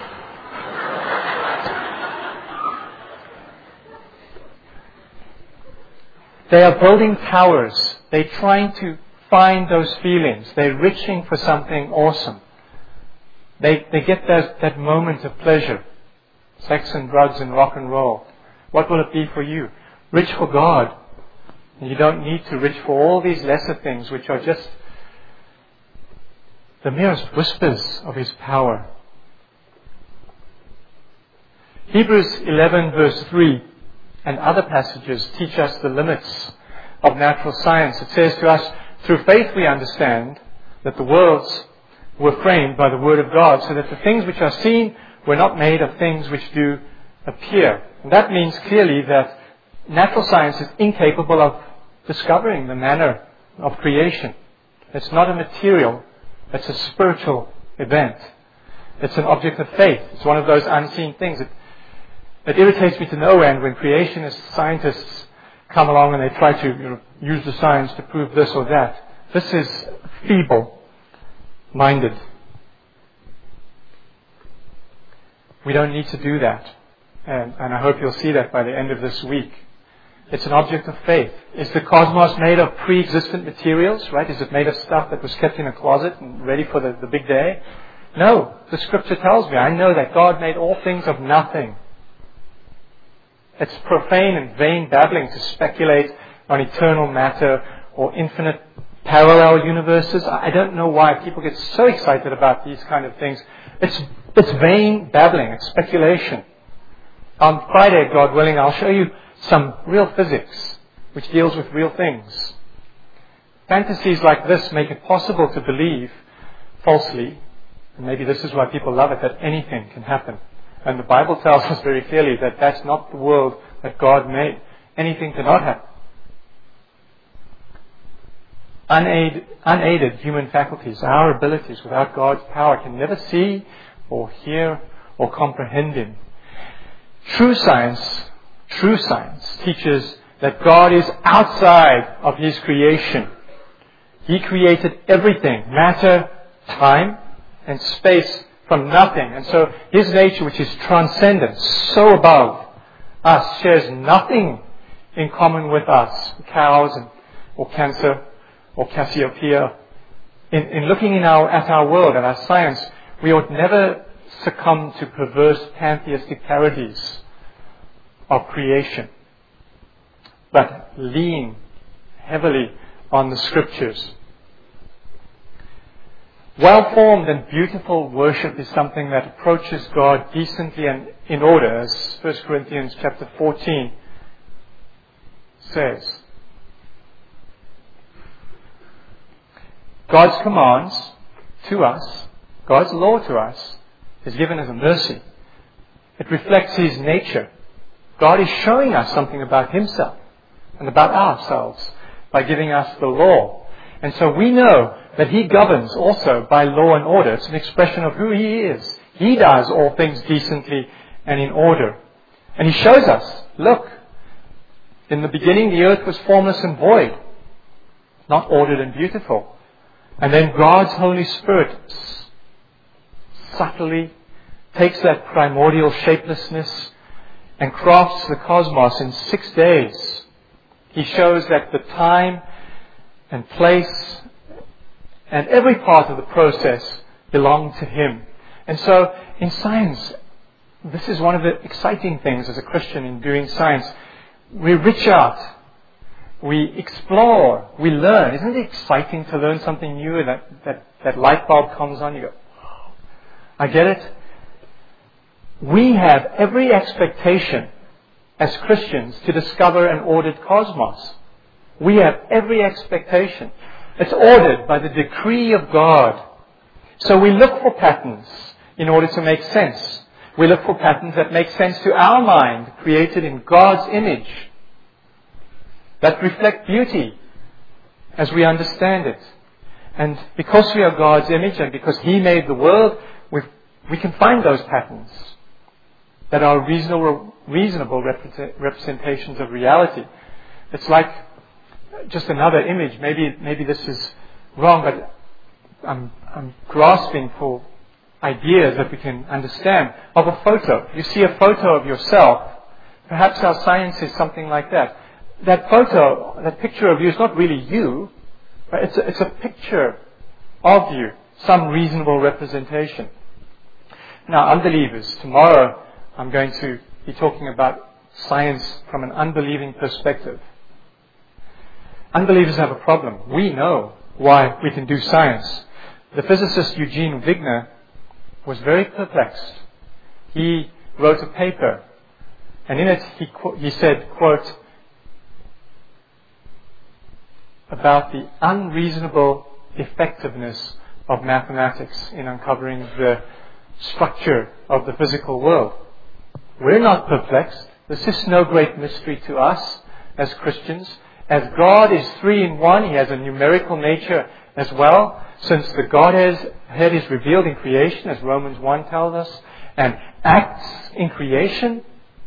Speaker 2: They are building towers. They're trying to find those feelings. They're reaching for something awesome. They, they get that, that moment of pleasure. Sex and drugs and rock and roll. What will it be for you? Reach for God. And you don't need to reach for all these lesser things which are just the merest whispers of His power. Hebrews eleven verse three and other passages teach us the limits of natural science. It says to us, through faith we understand that the worlds were framed by the Word of God, so that the things which are seen were not made of things which do appear. And that means clearly that natural science is incapable of discovering the manner of creation. It's not a material, it's a spiritual event. It's an object of faith. It's one of those unseen things. It, it irritates me to no end when creationist scientists come along and they try to you know, use the science to prove this or that. This is feeble-minded. We don't need to do that. And, and I hope you'll see that by the end of this week. It's an object of faith. Is the cosmos made of pre-existent materials, right? Is it made of stuff that was kept in a closet and ready for the, the big day? No. The Scripture tells me, I know that God made all things of nothing. It's profane and vain babbling to speculate on eternal matter or infinite parallel universes. I don't know why people get so excited about these kind of things. It's, it's vain babbling. It's speculation. On Friday, God willing, I'll show you some real physics which deals with real things. Fantasies like this make it possible to believe falsely, and maybe this is why people love it, that anything can happen. And the Bible tells us very clearly that that's not the world that God made. Anything cannot happen. unaided, unaided human faculties, our abilities without God's power can never see or hear or comprehend Him. True science, true science teaches that God is outside of His creation. He created everything, matter, time, and space from nothing. And so His nature, which is transcendent, so above us, shares nothing in common with us, cows and, or cancer or Cassiopeia. In, in looking in our, at our world, at our science, we ought never succumb to perverse pantheistic parodies of creation, but lean heavily on the Scriptures. Well-formed and beautiful worship is something that approaches God decently and in order, as First Corinthians chapter fourteen says. God's commands to us, God's law to us, is given as a mercy. It reflects His nature. God is showing us something about Himself and about ourselves by giving us the law. And so we know that He governs also by law and order. It's an expression of who He is. He does all things decently and in order. And He shows us, look, in the beginning the earth was formless and void, not ordered and beautiful. And then God's Holy Spirit subtly takes that primordial shapelessness and crafts the cosmos in six days. He shows that the time and place and every part of the process belong to Him. And so in science, this is one of the exciting things as a Christian in doing science. We reach out, we explore, we learn. Isn't it exciting to learn something new and that, that, that light bulb comes on, you go, oh, I get it. We have every expectation as Christians to discover an ordered cosmos. We have every expectation. It's ordered by the decree of God. So we look for patterns in order to make sense. We look for patterns that make sense to our mind, created in God's image, that reflect beauty as we understand it. And because we are God's image and because He made the world, we we can find those patterns that are reasonable, reasonable representations of reality. It's like just another image. Maybe maybe this is wrong, but I'm I'm grasping for ideas that we can understand of a photo. You see a photo of yourself. Perhaps our science is something like that. That photo, that picture of you is not really you, but it's a, it's a picture of you, some reasonable representation. Now, unbelievers, tomorrow I'm going to be talking about science from an unbelieving perspective. Unbelievers have a problem. We know why we can do science. The physicist Eugene Wigner was very perplexed. He wrote a paper, and in it he, he said, quote, about the unreasonable effectiveness of mathematics in uncovering the structure of the physical world. We're not perplexed. This is no great mystery to us as Christians. As God is three in one, He has a numerical nature as well. Since the Godhead is revealed in creation, as Romans one tells us, and acts in creation,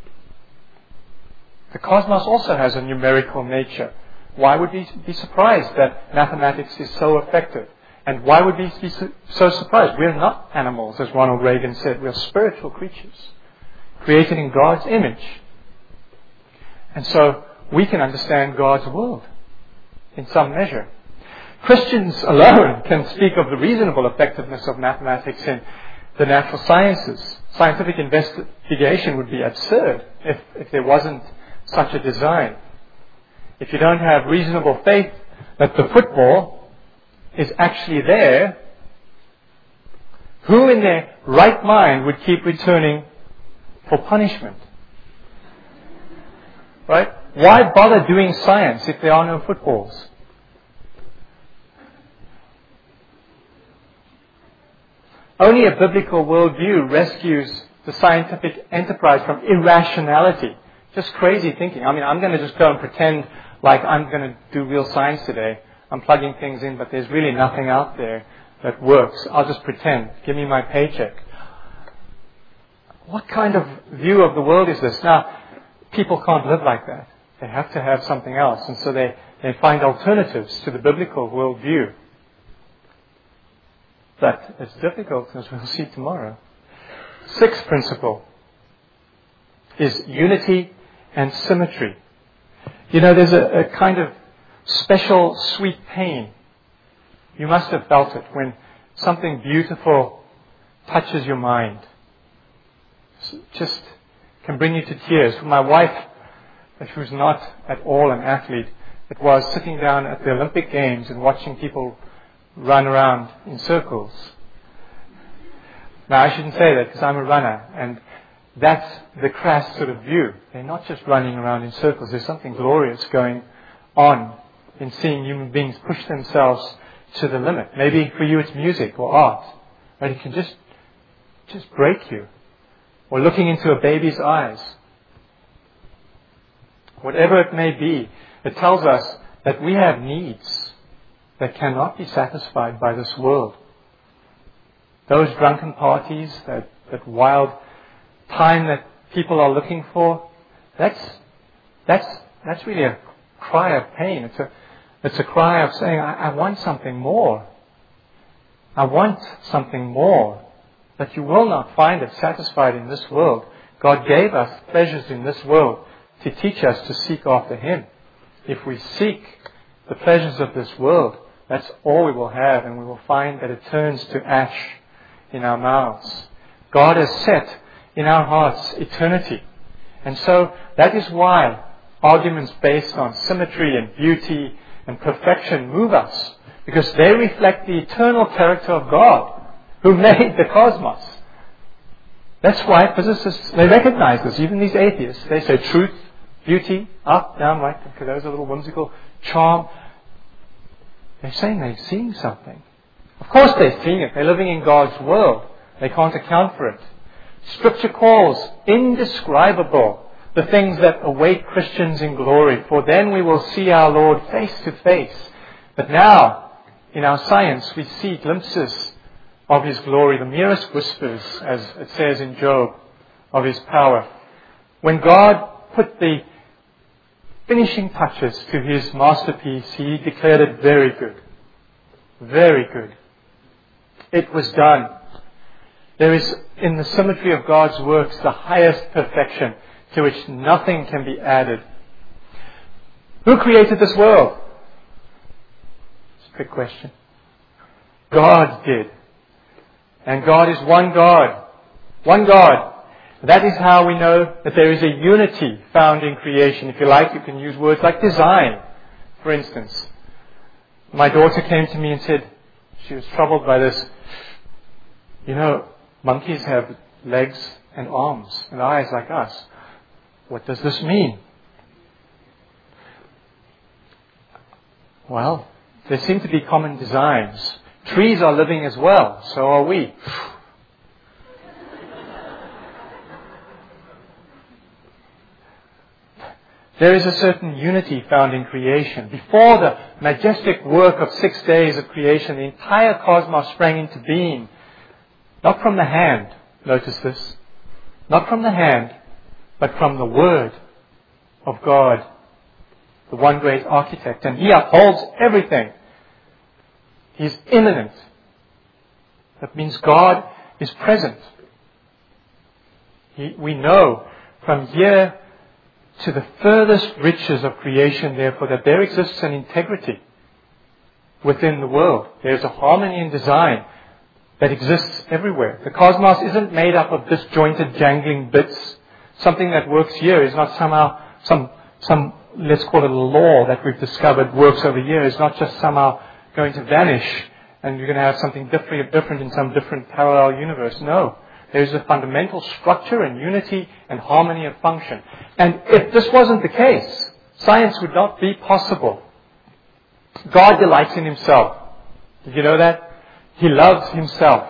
Speaker 2: the cosmos also has a numerical nature. Why would we be surprised that mathematics is so effective? And why would we be so surprised? We're not animals, as Ronald Reagan said. We're spiritual creatures, created in God's image. And so we can understand God's world in some measure. Christians alone can speak of the reasonable effectiveness of mathematics in the natural sciences. Scientific investigation would be absurd if, if there wasn't such a design. If you don't have reasonable faith that the football is actually there, who in their right mind would keep returning for punishment? Right? Why bother doing science if there are no footballs? Only a biblical worldview rescues the scientific enterprise from irrationality. Just crazy thinking. I mean, I'm going to just go and pretend like I'm going to do real science today. I'm plugging things in, but there's really nothing out there that works. I'll just pretend. Give me my paycheck. What kind of view of the world is this? Now, people can't live like that. They have to have something else. And so they, they find alternatives to the biblical worldview. But it's difficult, as we'll see tomorrow. Sixth principle is unity and symmetry. You know, there's a, a kind of special sweet pain. You must have felt it when something beautiful touches your mind. Just can bring you to tears. For my wife, she was not at all an athlete. It was sitting down at the Olympic Games and watching people run around in circles. Now, I shouldn't say that because I'm a runner, and that's the crass sort of view. They're not just running around in circles. There's something glorious going on in seeing human beings push themselves to the limit. Maybe for you it's music or art, but it can just, just break you. Or looking into a baby's eyes. Whatever it may be, it tells us that we have needs that cannot be satisfied by this world. Those drunken parties, that, that wild time that people are looking for, that's, that's, that's really a cry of pain. It's a, it's a cry of saying, I, I want something more. I want something more. But you will not find it satisfied in this world. God gave us pleasures in this world to teach us to seek after Him. If we seek the pleasures of this world, that's all we will have, and we will find that it turns to ash in our mouths. God has set in our hearts eternity. And so that is why arguments based on symmetry and beauty and perfection move us, because they reflect the eternal character of God, who made the cosmos. That's why physicists, they recognize this, even these atheists. They say truth, beauty, up, down, right, okay, those are a little whimsical, charm. They're saying they're seeing something. Of course they're seeing it. They're living in God's world. They can't account for it. Scripture calls indescribable the things that await Christians in glory, for then we will see our Lord face to face. But now, in our science, we see glimpses of His glory, the merest whispers, as it says in Job, of His power. When God put the finishing touches to His masterpiece, He declared it very good. Very good. It was done. There is, in the symmetry of God's works, the highest perfection to which nothing can be added. Who created this world? It's a big question. God did. And God is one God. One God. That is how we know that there is a unity found in creation. If you like, you can use words like design, for instance. My daughter came to me and said, she was troubled by this. You know, monkeys have legs and arms and eyes like us. What does this mean? Well, there seem to be common designs. Trees are living as well, so are we. There is a certain unity found in creation. Before the majestic work of six days of creation, the entire cosmos sprang into being. Not from the hand, notice this. Not from the hand, but from the Word of God, the one great architect. And He upholds everything. He is immanent. That means God is present. He, we know from here to the furthest reaches of creation, therefore, that there exists an integrity within the world. There's a harmony in design that exists everywhere. The cosmos isn't made up of disjointed, jangling bits. Something that works here is not somehow some, some let's call it a law that we've discovered works over here. It's not just somehow going to vanish and you're going to have something different, different in some different parallel universe. No. There's a fundamental structure and unity and harmony of function. And if this wasn't the case, science would not be possible. God delights in Himself. Did you know that? He loves Himself.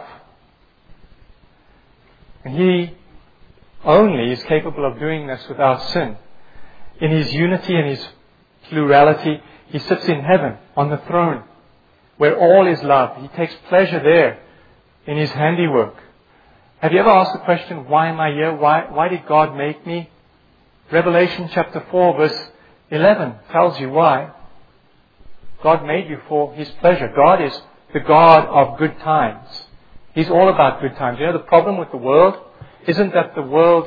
Speaker 2: And He only is capable of doing this without sin. In His unity and His plurality, He sits in heaven on the throne where all is love. He takes pleasure there in His handiwork. Have you ever asked the question, why am I here? Why, why did God make me? Revelation chapter four verse eleven tells you why. God made you for His pleasure. God is the God of good times. He's all about good times. You know, the problem with the world isn't that the world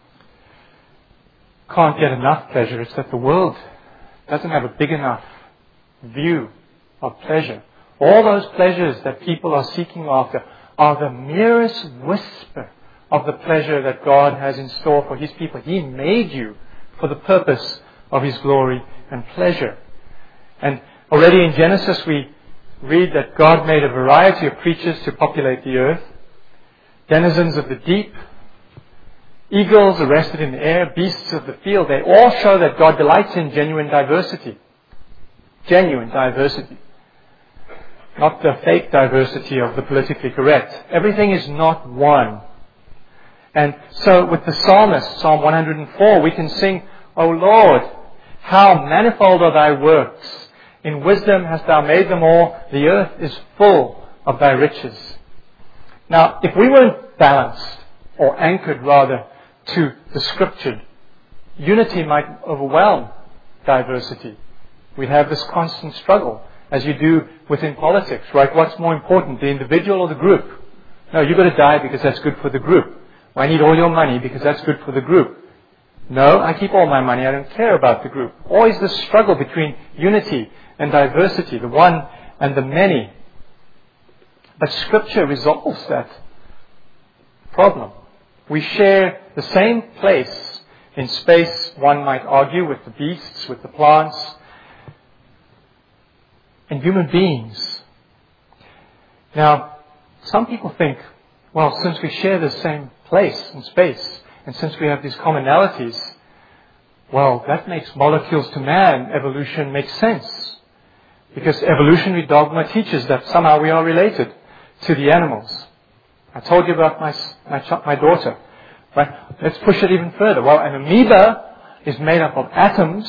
Speaker 2: can't get enough pleasure. It's that the world doesn't have a big enough view of pleasure. All those pleasures that people are seeking after are the merest whisper of the pleasure that God has in store for His people. He made you for the purpose of His glory and pleasure. And already in Genesis we read that God made a variety of creatures to populate the earth. Denizens of the deep, eagles arrested in the air, beasts of the field. They all show that God delights in genuine diversity. Genuine diversity. Not the fake diversity of the politically correct. Everything is not one. And so with the psalmist, Psalm one hundred four, we can sing, O Lord, how manifold are Thy works. In wisdom hast Thou made them all. The earth is full of Thy riches. Now, if we weren't balanced, or anchored rather, to the Scripture, unity might overwhelm diversity. We'd have this constant struggle, as you do within politics, right? What's more important, the individual or the group? No, you've got to die because that's good for the group. I need all your money because that's good for the group. No, I keep all my money. I don't care about the group. Always this struggle between unity and diversity, the one and the many. But Scripture resolves that problem. We share the same place in space, one might argue, with the beasts, with the plants, and human beings. Now, some people think, well, since we share the same place in space, and since we have these commonalities, well, that makes molecules to man. Evolution makes sense. Because evolutionary dogma teaches that somehow we are related to the animals. I told you about my, my, my daughter. Right? Let's push it even further. Well, an amoeba is made up of atoms,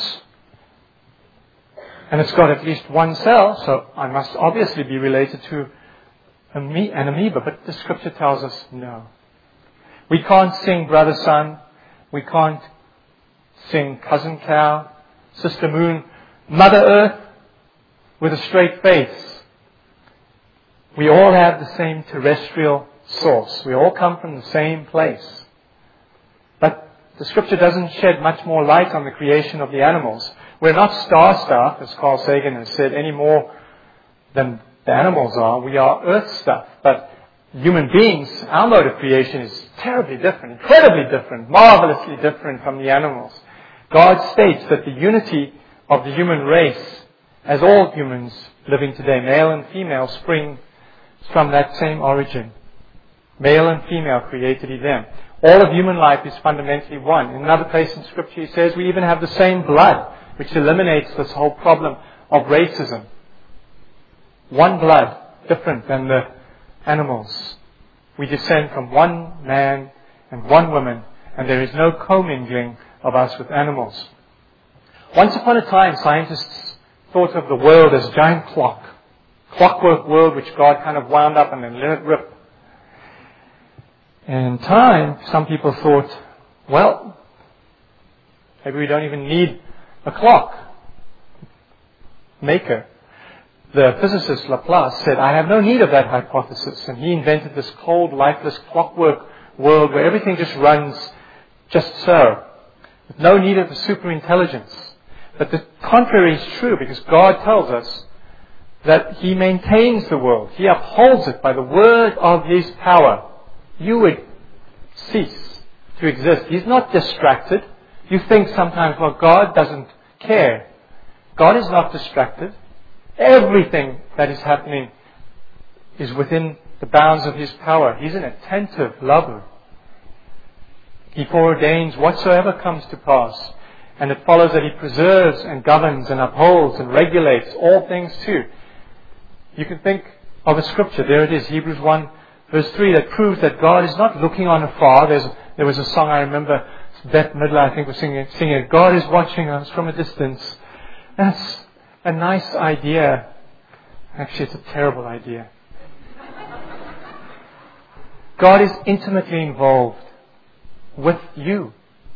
Speaker 2: and it's got at least one cell, so I must obviously be related to an amoeba. But the Scripture tells us no. We can't sing Brother Sun. We can't sing Cousin Cow, Sister Moon, Mother Earth with a straight face. We all have the same terrestrial source. We all come from the same place. But the Scripture doesn't shed much more light on the creation of the animals. We're not star stuff, as Carl Sagan has said, any more than the animals are. We are earth stuff. But human beings, our mode of creation is terribly different, incredibly different, marvelously different from the animals. God states that the unity of the human race, as all humans living today, male and female, spring from that same origin. Male and female created He them. All of human life is fundamentally one. In another place in Scripture He says we even have the same blood, which eliminates this whole problem of racism. One blood, different than the animals. We descend from one man and one woman, and there is no commingling of us with animals. Once upon a time, scientists thought of the world as a giant clock. Clockwork world which God kind of wound up and then let it rip. And in time, some people thought, well, maybe we don't even need a clock maker. The physicist Laplace said, I have no need of that hypothesis. And he invented this cold, lifeless clockwork world where everything just runs just so, with no need of a super intelligence. But the contrary is true, because God tells us that He maintains the world. He upholds it by the word of His power. You would cease to exist. He's not distracted. You think sometimes, well, God doesn't care. God is not distracted. Everything that is happening is within the bounds of His power. He's an attentive lover. He foreordains whatsoever comes to pass. And it follows that He preserves and governs and upholds and regulates all things too. You can think of a scripture. There it is, Hebrews one verse three, that proves that God is not looking on afar. There's, there was a song I remember, Bette Midler I think was singing it, singing it, God is watching us from a distance. And, it's, a nice idea. Actually, it's a terrible idea. God is intimately involved with you.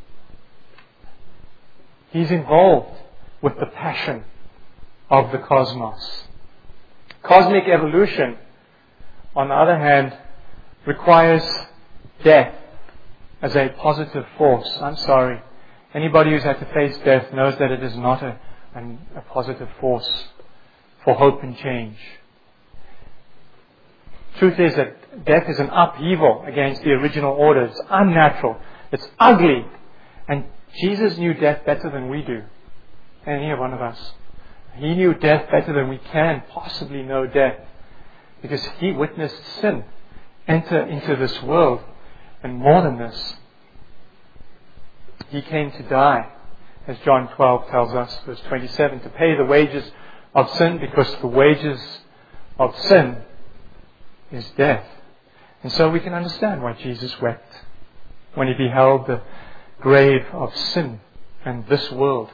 Speaker 2: He's involved with the passion of the cosmos. Cosmic evolution, on the other hand, requires death as a positive force. I'm sorry. Anybody who's had to face death knows that it is not a, an, a positive force for hope and change. Truth is that death is an upheaval against the original order. It's unnatural. It's ugly. And Jesus knew death better than we do. Any one of us. He knew death better than we can possibly know death. Because He witnessed sin enter into this world. And more than this, He came to die, as John twelve tells us, verse twenty-seven, to pay the wages of sin, because the wages of sin is death. And so we can understand why Jesus wept when He beheld the grave of sin and this world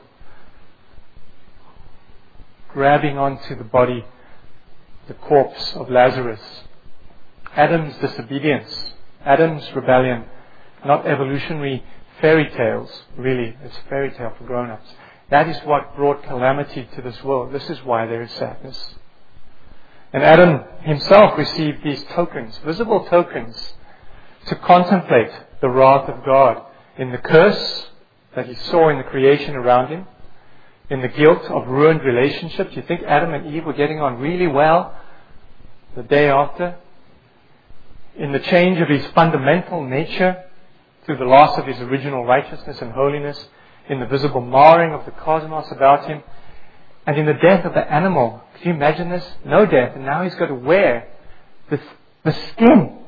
Speaker 2: grabbing onto the body, the corpse of Lazarus. Adam's disobedience, Adam's rebellion, not evolutionary fairy tales, really. It's a fairy tale for grown-ups. That is what brought calamity to this world. This is why there is sadness. And Adam himself received these tokens, visible tokens, to contemplate the wrath of God in the curse that he saw in the creation around him, in the guilt of ruined relationships. You think Adam and Eve were getting on really well the day after? In the change of his fundamental nature through the loss of his original righteousness and holiness, in the visible marring of the cosmos about him, and in the death of the animal. Can you imagine this? No death, and now he's got to wear the, the skin.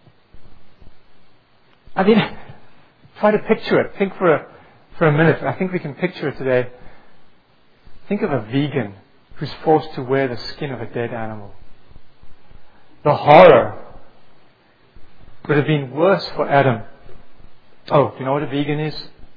Speaker 2: I mean, try to picture it. Think for a, for a minute. I think we can picture it today. Think of a vegan who's forced to wear the skin of a dead animal. The horror would have been worse for Adam. Oh, do you know what a vegan is?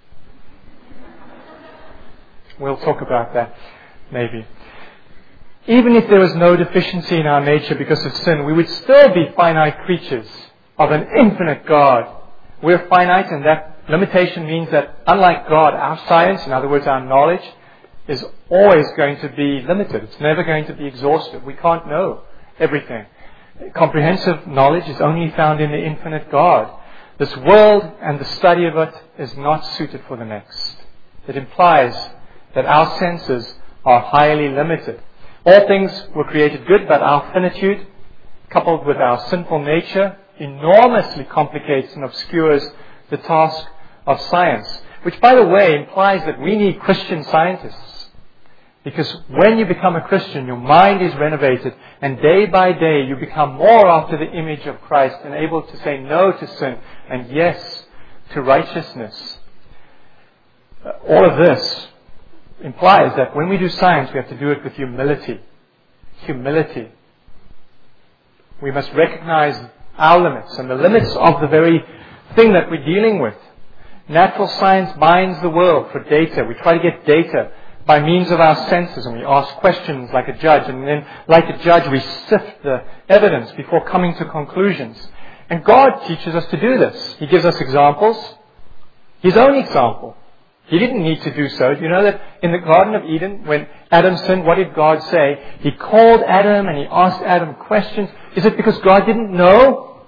Speaker 2: We'll talk about that, maybe. Even if there was no deficiency in our nature because of sin, we would still be finite creatures of an infinite God. We're finite, and that limitation means that, unlike God, our science, in other words, our knowledge, is always going to be limited. It's never going to be exhaustive. We can't know everything. Comprehensive knowledge is only found in the infinite God. This world and the study of it is not suited for the next. It implies that our senses are highly limited. All things were created good, but our finitude, coupled with our sinful nature, enormously complicates and obscures the task of science. Which, by the way, implies that we need Christian scientists. Because when you become a Christian, your mind is renovated, and day by day you become more after the image of Christ and able to say no to sin and yes to righteousness. All of this implies that when we do science, we have to do it with humility. Humility. We must recognize our limits and the limits of the very thing that we're dealing with. Natural science binds the world for data. We try to get data by means of our senses, and we ask questions like a judge, and then like a judge we sift the evidence before coming to conclusions. And God teaches us to do this. He gives us examples. His own example. He didn't need to do so. Do you know that in the Garden of Eden, when Adam sinned, what did God say? He called Adam and he asked Adam questions. Is it because God didn't know?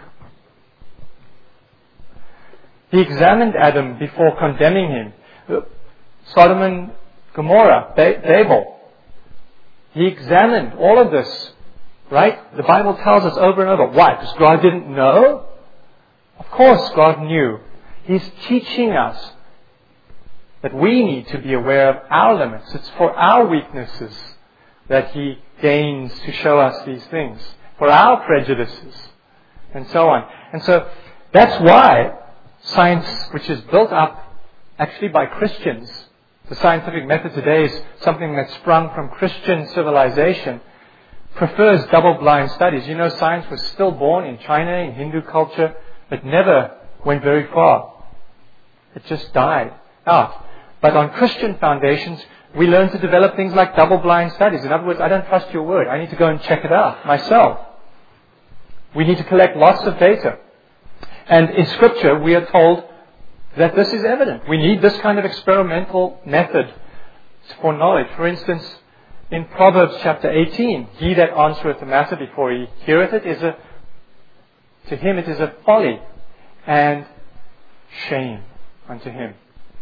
Speaker 2: He examined Adam before condemning him. Sodom and Gomorrah, Babel. He examined all of this, right? The Bible tells us over and over. Why? Because God didn't know? Of course God knew. He's teaching us that we need to be aware of our limits. It's for our weaknesses that He deigns to show us these things. For our prejudices. And so on. And so that's why science, which is built up actually by Christians, the scientific method today is something that sprung from Christian civilization, prefers double-blind studies. You know, science was still born in China, in Hindu culture. It never went very far. It just died out. But on Christian foundations, we learn to develop things like double-blind studies. In other words, I don't trust your word. I need to go and check it out myself. We need to collect lots of data. And in Scripture, we are told that this is evident. We need this kind of experimental method for knowledge. For instance, in Proverbs chapter eighteen, he that answereth the matter before he heareth it is a, to him it is a folly and shame unto him.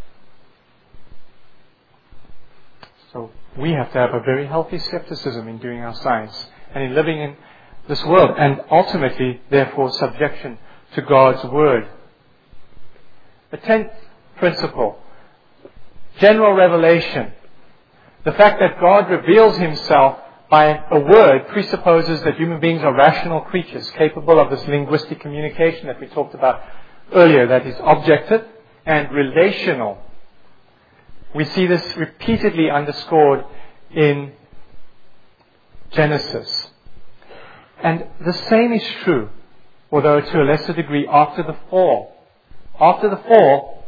Speaker 2: So we have to have a very healthy skepticism in doing our science and in living in this world, and ultimately, therefore, subjection to God's Word. The tenth principle, general revelation. The fact that God reveals Himself by a word presupposes that human beings are rational creatures capable of this linguistic communication that we talked about earlier, that is objective and relational. We see this repeatedly underscored in Genesis. And the same is true, although to a lesser degree, after the fall. After the fall,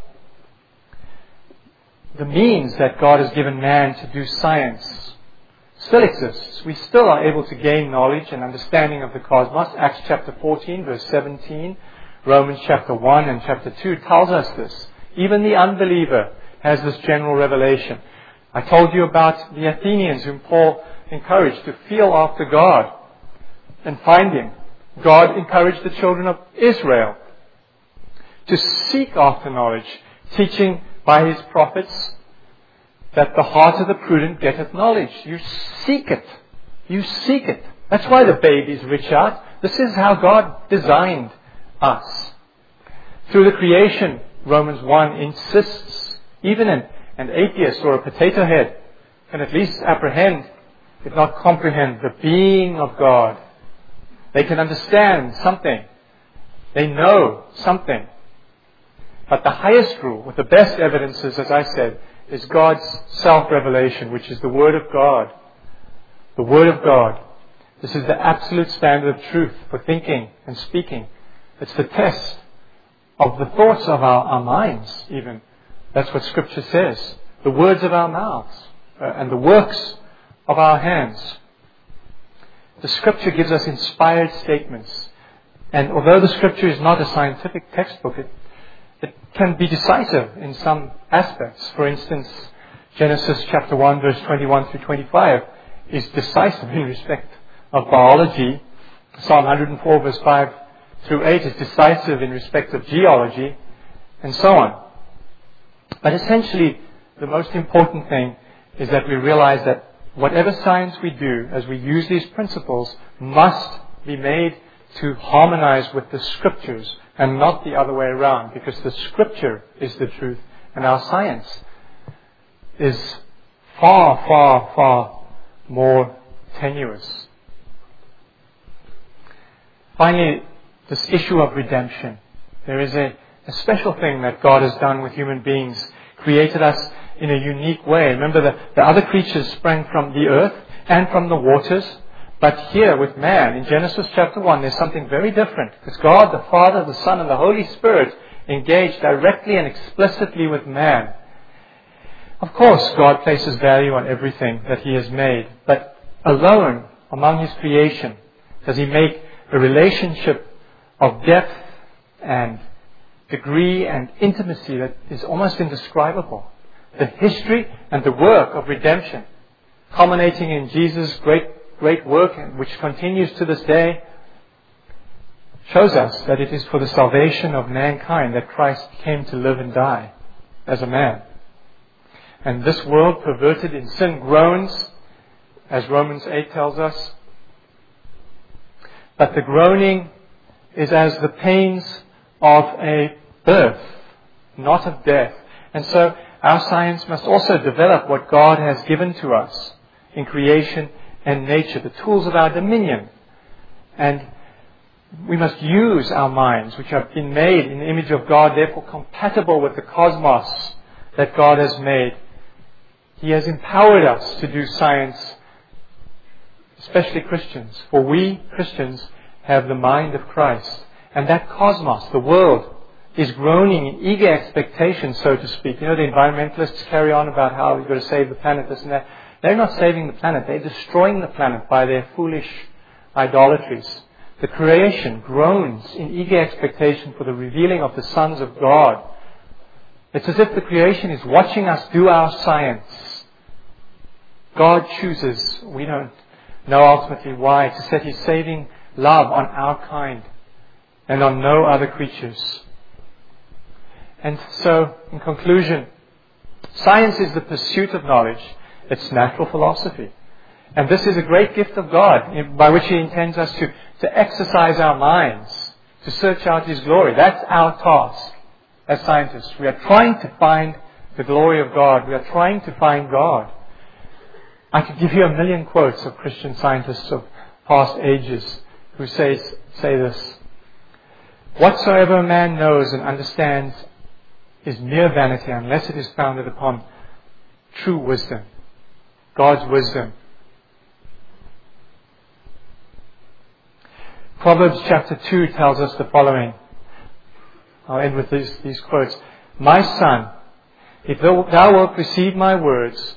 Speaker 2: the means that God has given man to do science still exists. We still are able to gain knowledge and understanding of the cosmos. Acts chapter fourteen, verse seventeen, Romans chapter one and chapter two tells us this. Even the unbeliever has this general revelation. I told you about the Athenians whom Paul encouraged to feel after God and find Him. God encouraged the children of Israel to seek after knowledge, teaching by His prophets that the heart of the prudent getteth knowledge. You seek it. You seek it. That's why the babies reach out. This is how God designed us. Through the creation, Romans one insists, even an, an atheist or a potato head can at least apprehend, if not comprehend, the being of God. They can understand something. They know something. But the highest rule, with the best evidences, as I said, is God's self-revelation, which is the Word of God. The Word of God. This is the absolute standard of truth for thinking and speaking. It's the test of the thoughts of our, our minds, even. That's what Scripture says. The words of our mouths uh, and the works of our hands. The Scripture gives us inspired statements. And although the Scripture is not a scientific textbook, it, it can be decisive in some aspects. For instance, Genesis chapter one, verse twenty-one through twenty-five is decisive in respect of biology. Psalm one hundred four, verse five through eight is decisive in respect of geology, and so on. But essentially, the most important thing is that we realize that whatever science we do, as we use these principles, must be made to harmonize with the Scriptures and not the other way around, because the Scripture is the truth and our science is far, far, far more tenuous. Finally, this issue of redemption. There is a, a special thing that God has done with human beings, created us in a unique way. Remember, the, the other creatures sprang from the earth and from the waters. But here with man, in Genesis chapter one, there's something very different. Because God, the Father, the Son, and the Holy Spirit engage directly and explicitly with man. Of course, God places value on everything that He has made. But alone, among His creation, does He make a relationship of depth and degree and intimacy that is almost indescribable. The history and the work of redemption, culminating in Jesus' great, great work, which continues to this day, shows us that it is for the salvation of mankind that Christ came to live and die as a man. And this world, perverted in sin, groans, as Romans eight tells us. But the groaning is as the pains of a birth, not of death. And so our science must also develop what God has given to us in creation and nature, the tools of our dominion. And we must use our minds, which have been made in the image of God, therefore compatible with the cosmos that God has made. He has empowered us to do science, especially Christians, for we Christians have the mind of Christ. And that cosmos, the world, is groaning in eager expectation, so to speak. You know, the environmentalists carry on about how we've got to save the planet, this and that. They're not saving the planet. They're destroying the planet by their foolish idolatries. The creation groans in eager expectation for the revealing of the sons of God. It's as if the creation is watching us do our science. God chooses, we don't know ultimately why, to set His saving love on our kind and on no other creatures. And so, in conclusion, science is the pursuit of knowledge. It's natural philosophy. And this is a great gift of God by which He intends us to, to exercise our minds, to search out His glory. That's our task as scientists. We are trying to find the glory of God. We are trying to find God. I could give you a million quotes of Christian scientists of past ages who say, say this. Whatsoever a man knows and understands is mere vanity unless it is founded upon true wisdom, God's wisdom. Proverbs chapter two tells us the following. I'll end with these, these quotes. My son, if thou, thou wilt receive my words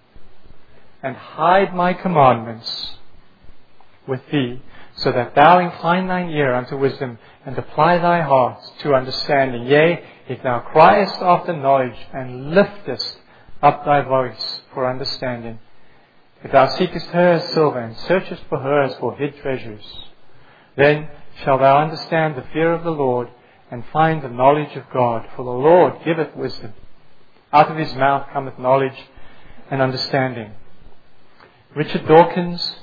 Speaker 2: and hide my commandments with thee, so that thou incline thine ear unto wisdom and apply thy heart to understanding. Yea, if thou criest after knowledge and liftest up thy voice for understanding, if thou seekest her as silver and searchest for her as for hid treasures, then shalt thou understand the fear of the Lord and find the knowledge of God. For the Lord giveth wisdom. Out of His mouth cometh knowledge and understanding. Richard Dawkins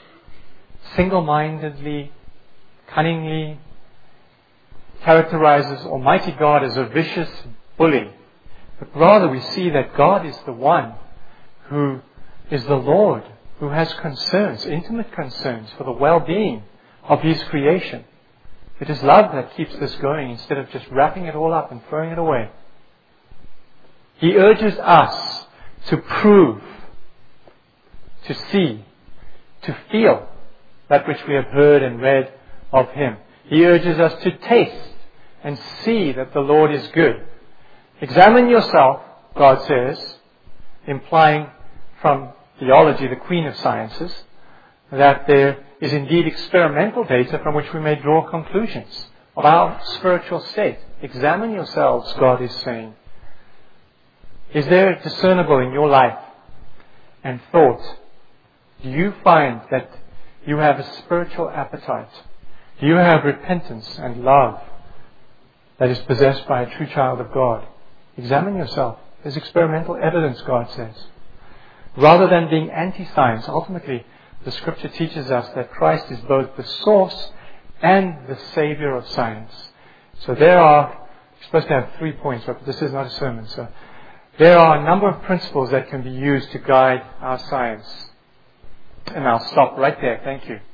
Speaker 2: single-mindedly, cunningly characterizes Almighty God as a vicious bully. But rather we see that God is the one who is the Lord, who has concerns, intimate concerns for the well-being of His creation. It is love that keeps this going instead of just wrapping it all up and throwing it away. He urges us to prove, to see, to feel that which we have heard and read of Him. He urges us to taste and see that the Lord is good. Examine yourself, God says, implying from theology, the queen of sciences, that there is indeed experimental data from which we may draw conclusions of our spiritual state. Examine yourselves, God is saying. Is there discernible in your life and thought? Do you find that you have a spiritual appetite? Do you have repentance and love that is possessed by a true child of God? Examine yourself. There's experimental evidence, God says. Rather than being anti-science, ultimately, the Scripture teaches us that Christ is both the source and the Savior of science. So there are, you're supposed to have three points, but this is not a sermon. So there are a number of principles that can be used to guide our science. And I'll stop right there. Thank you.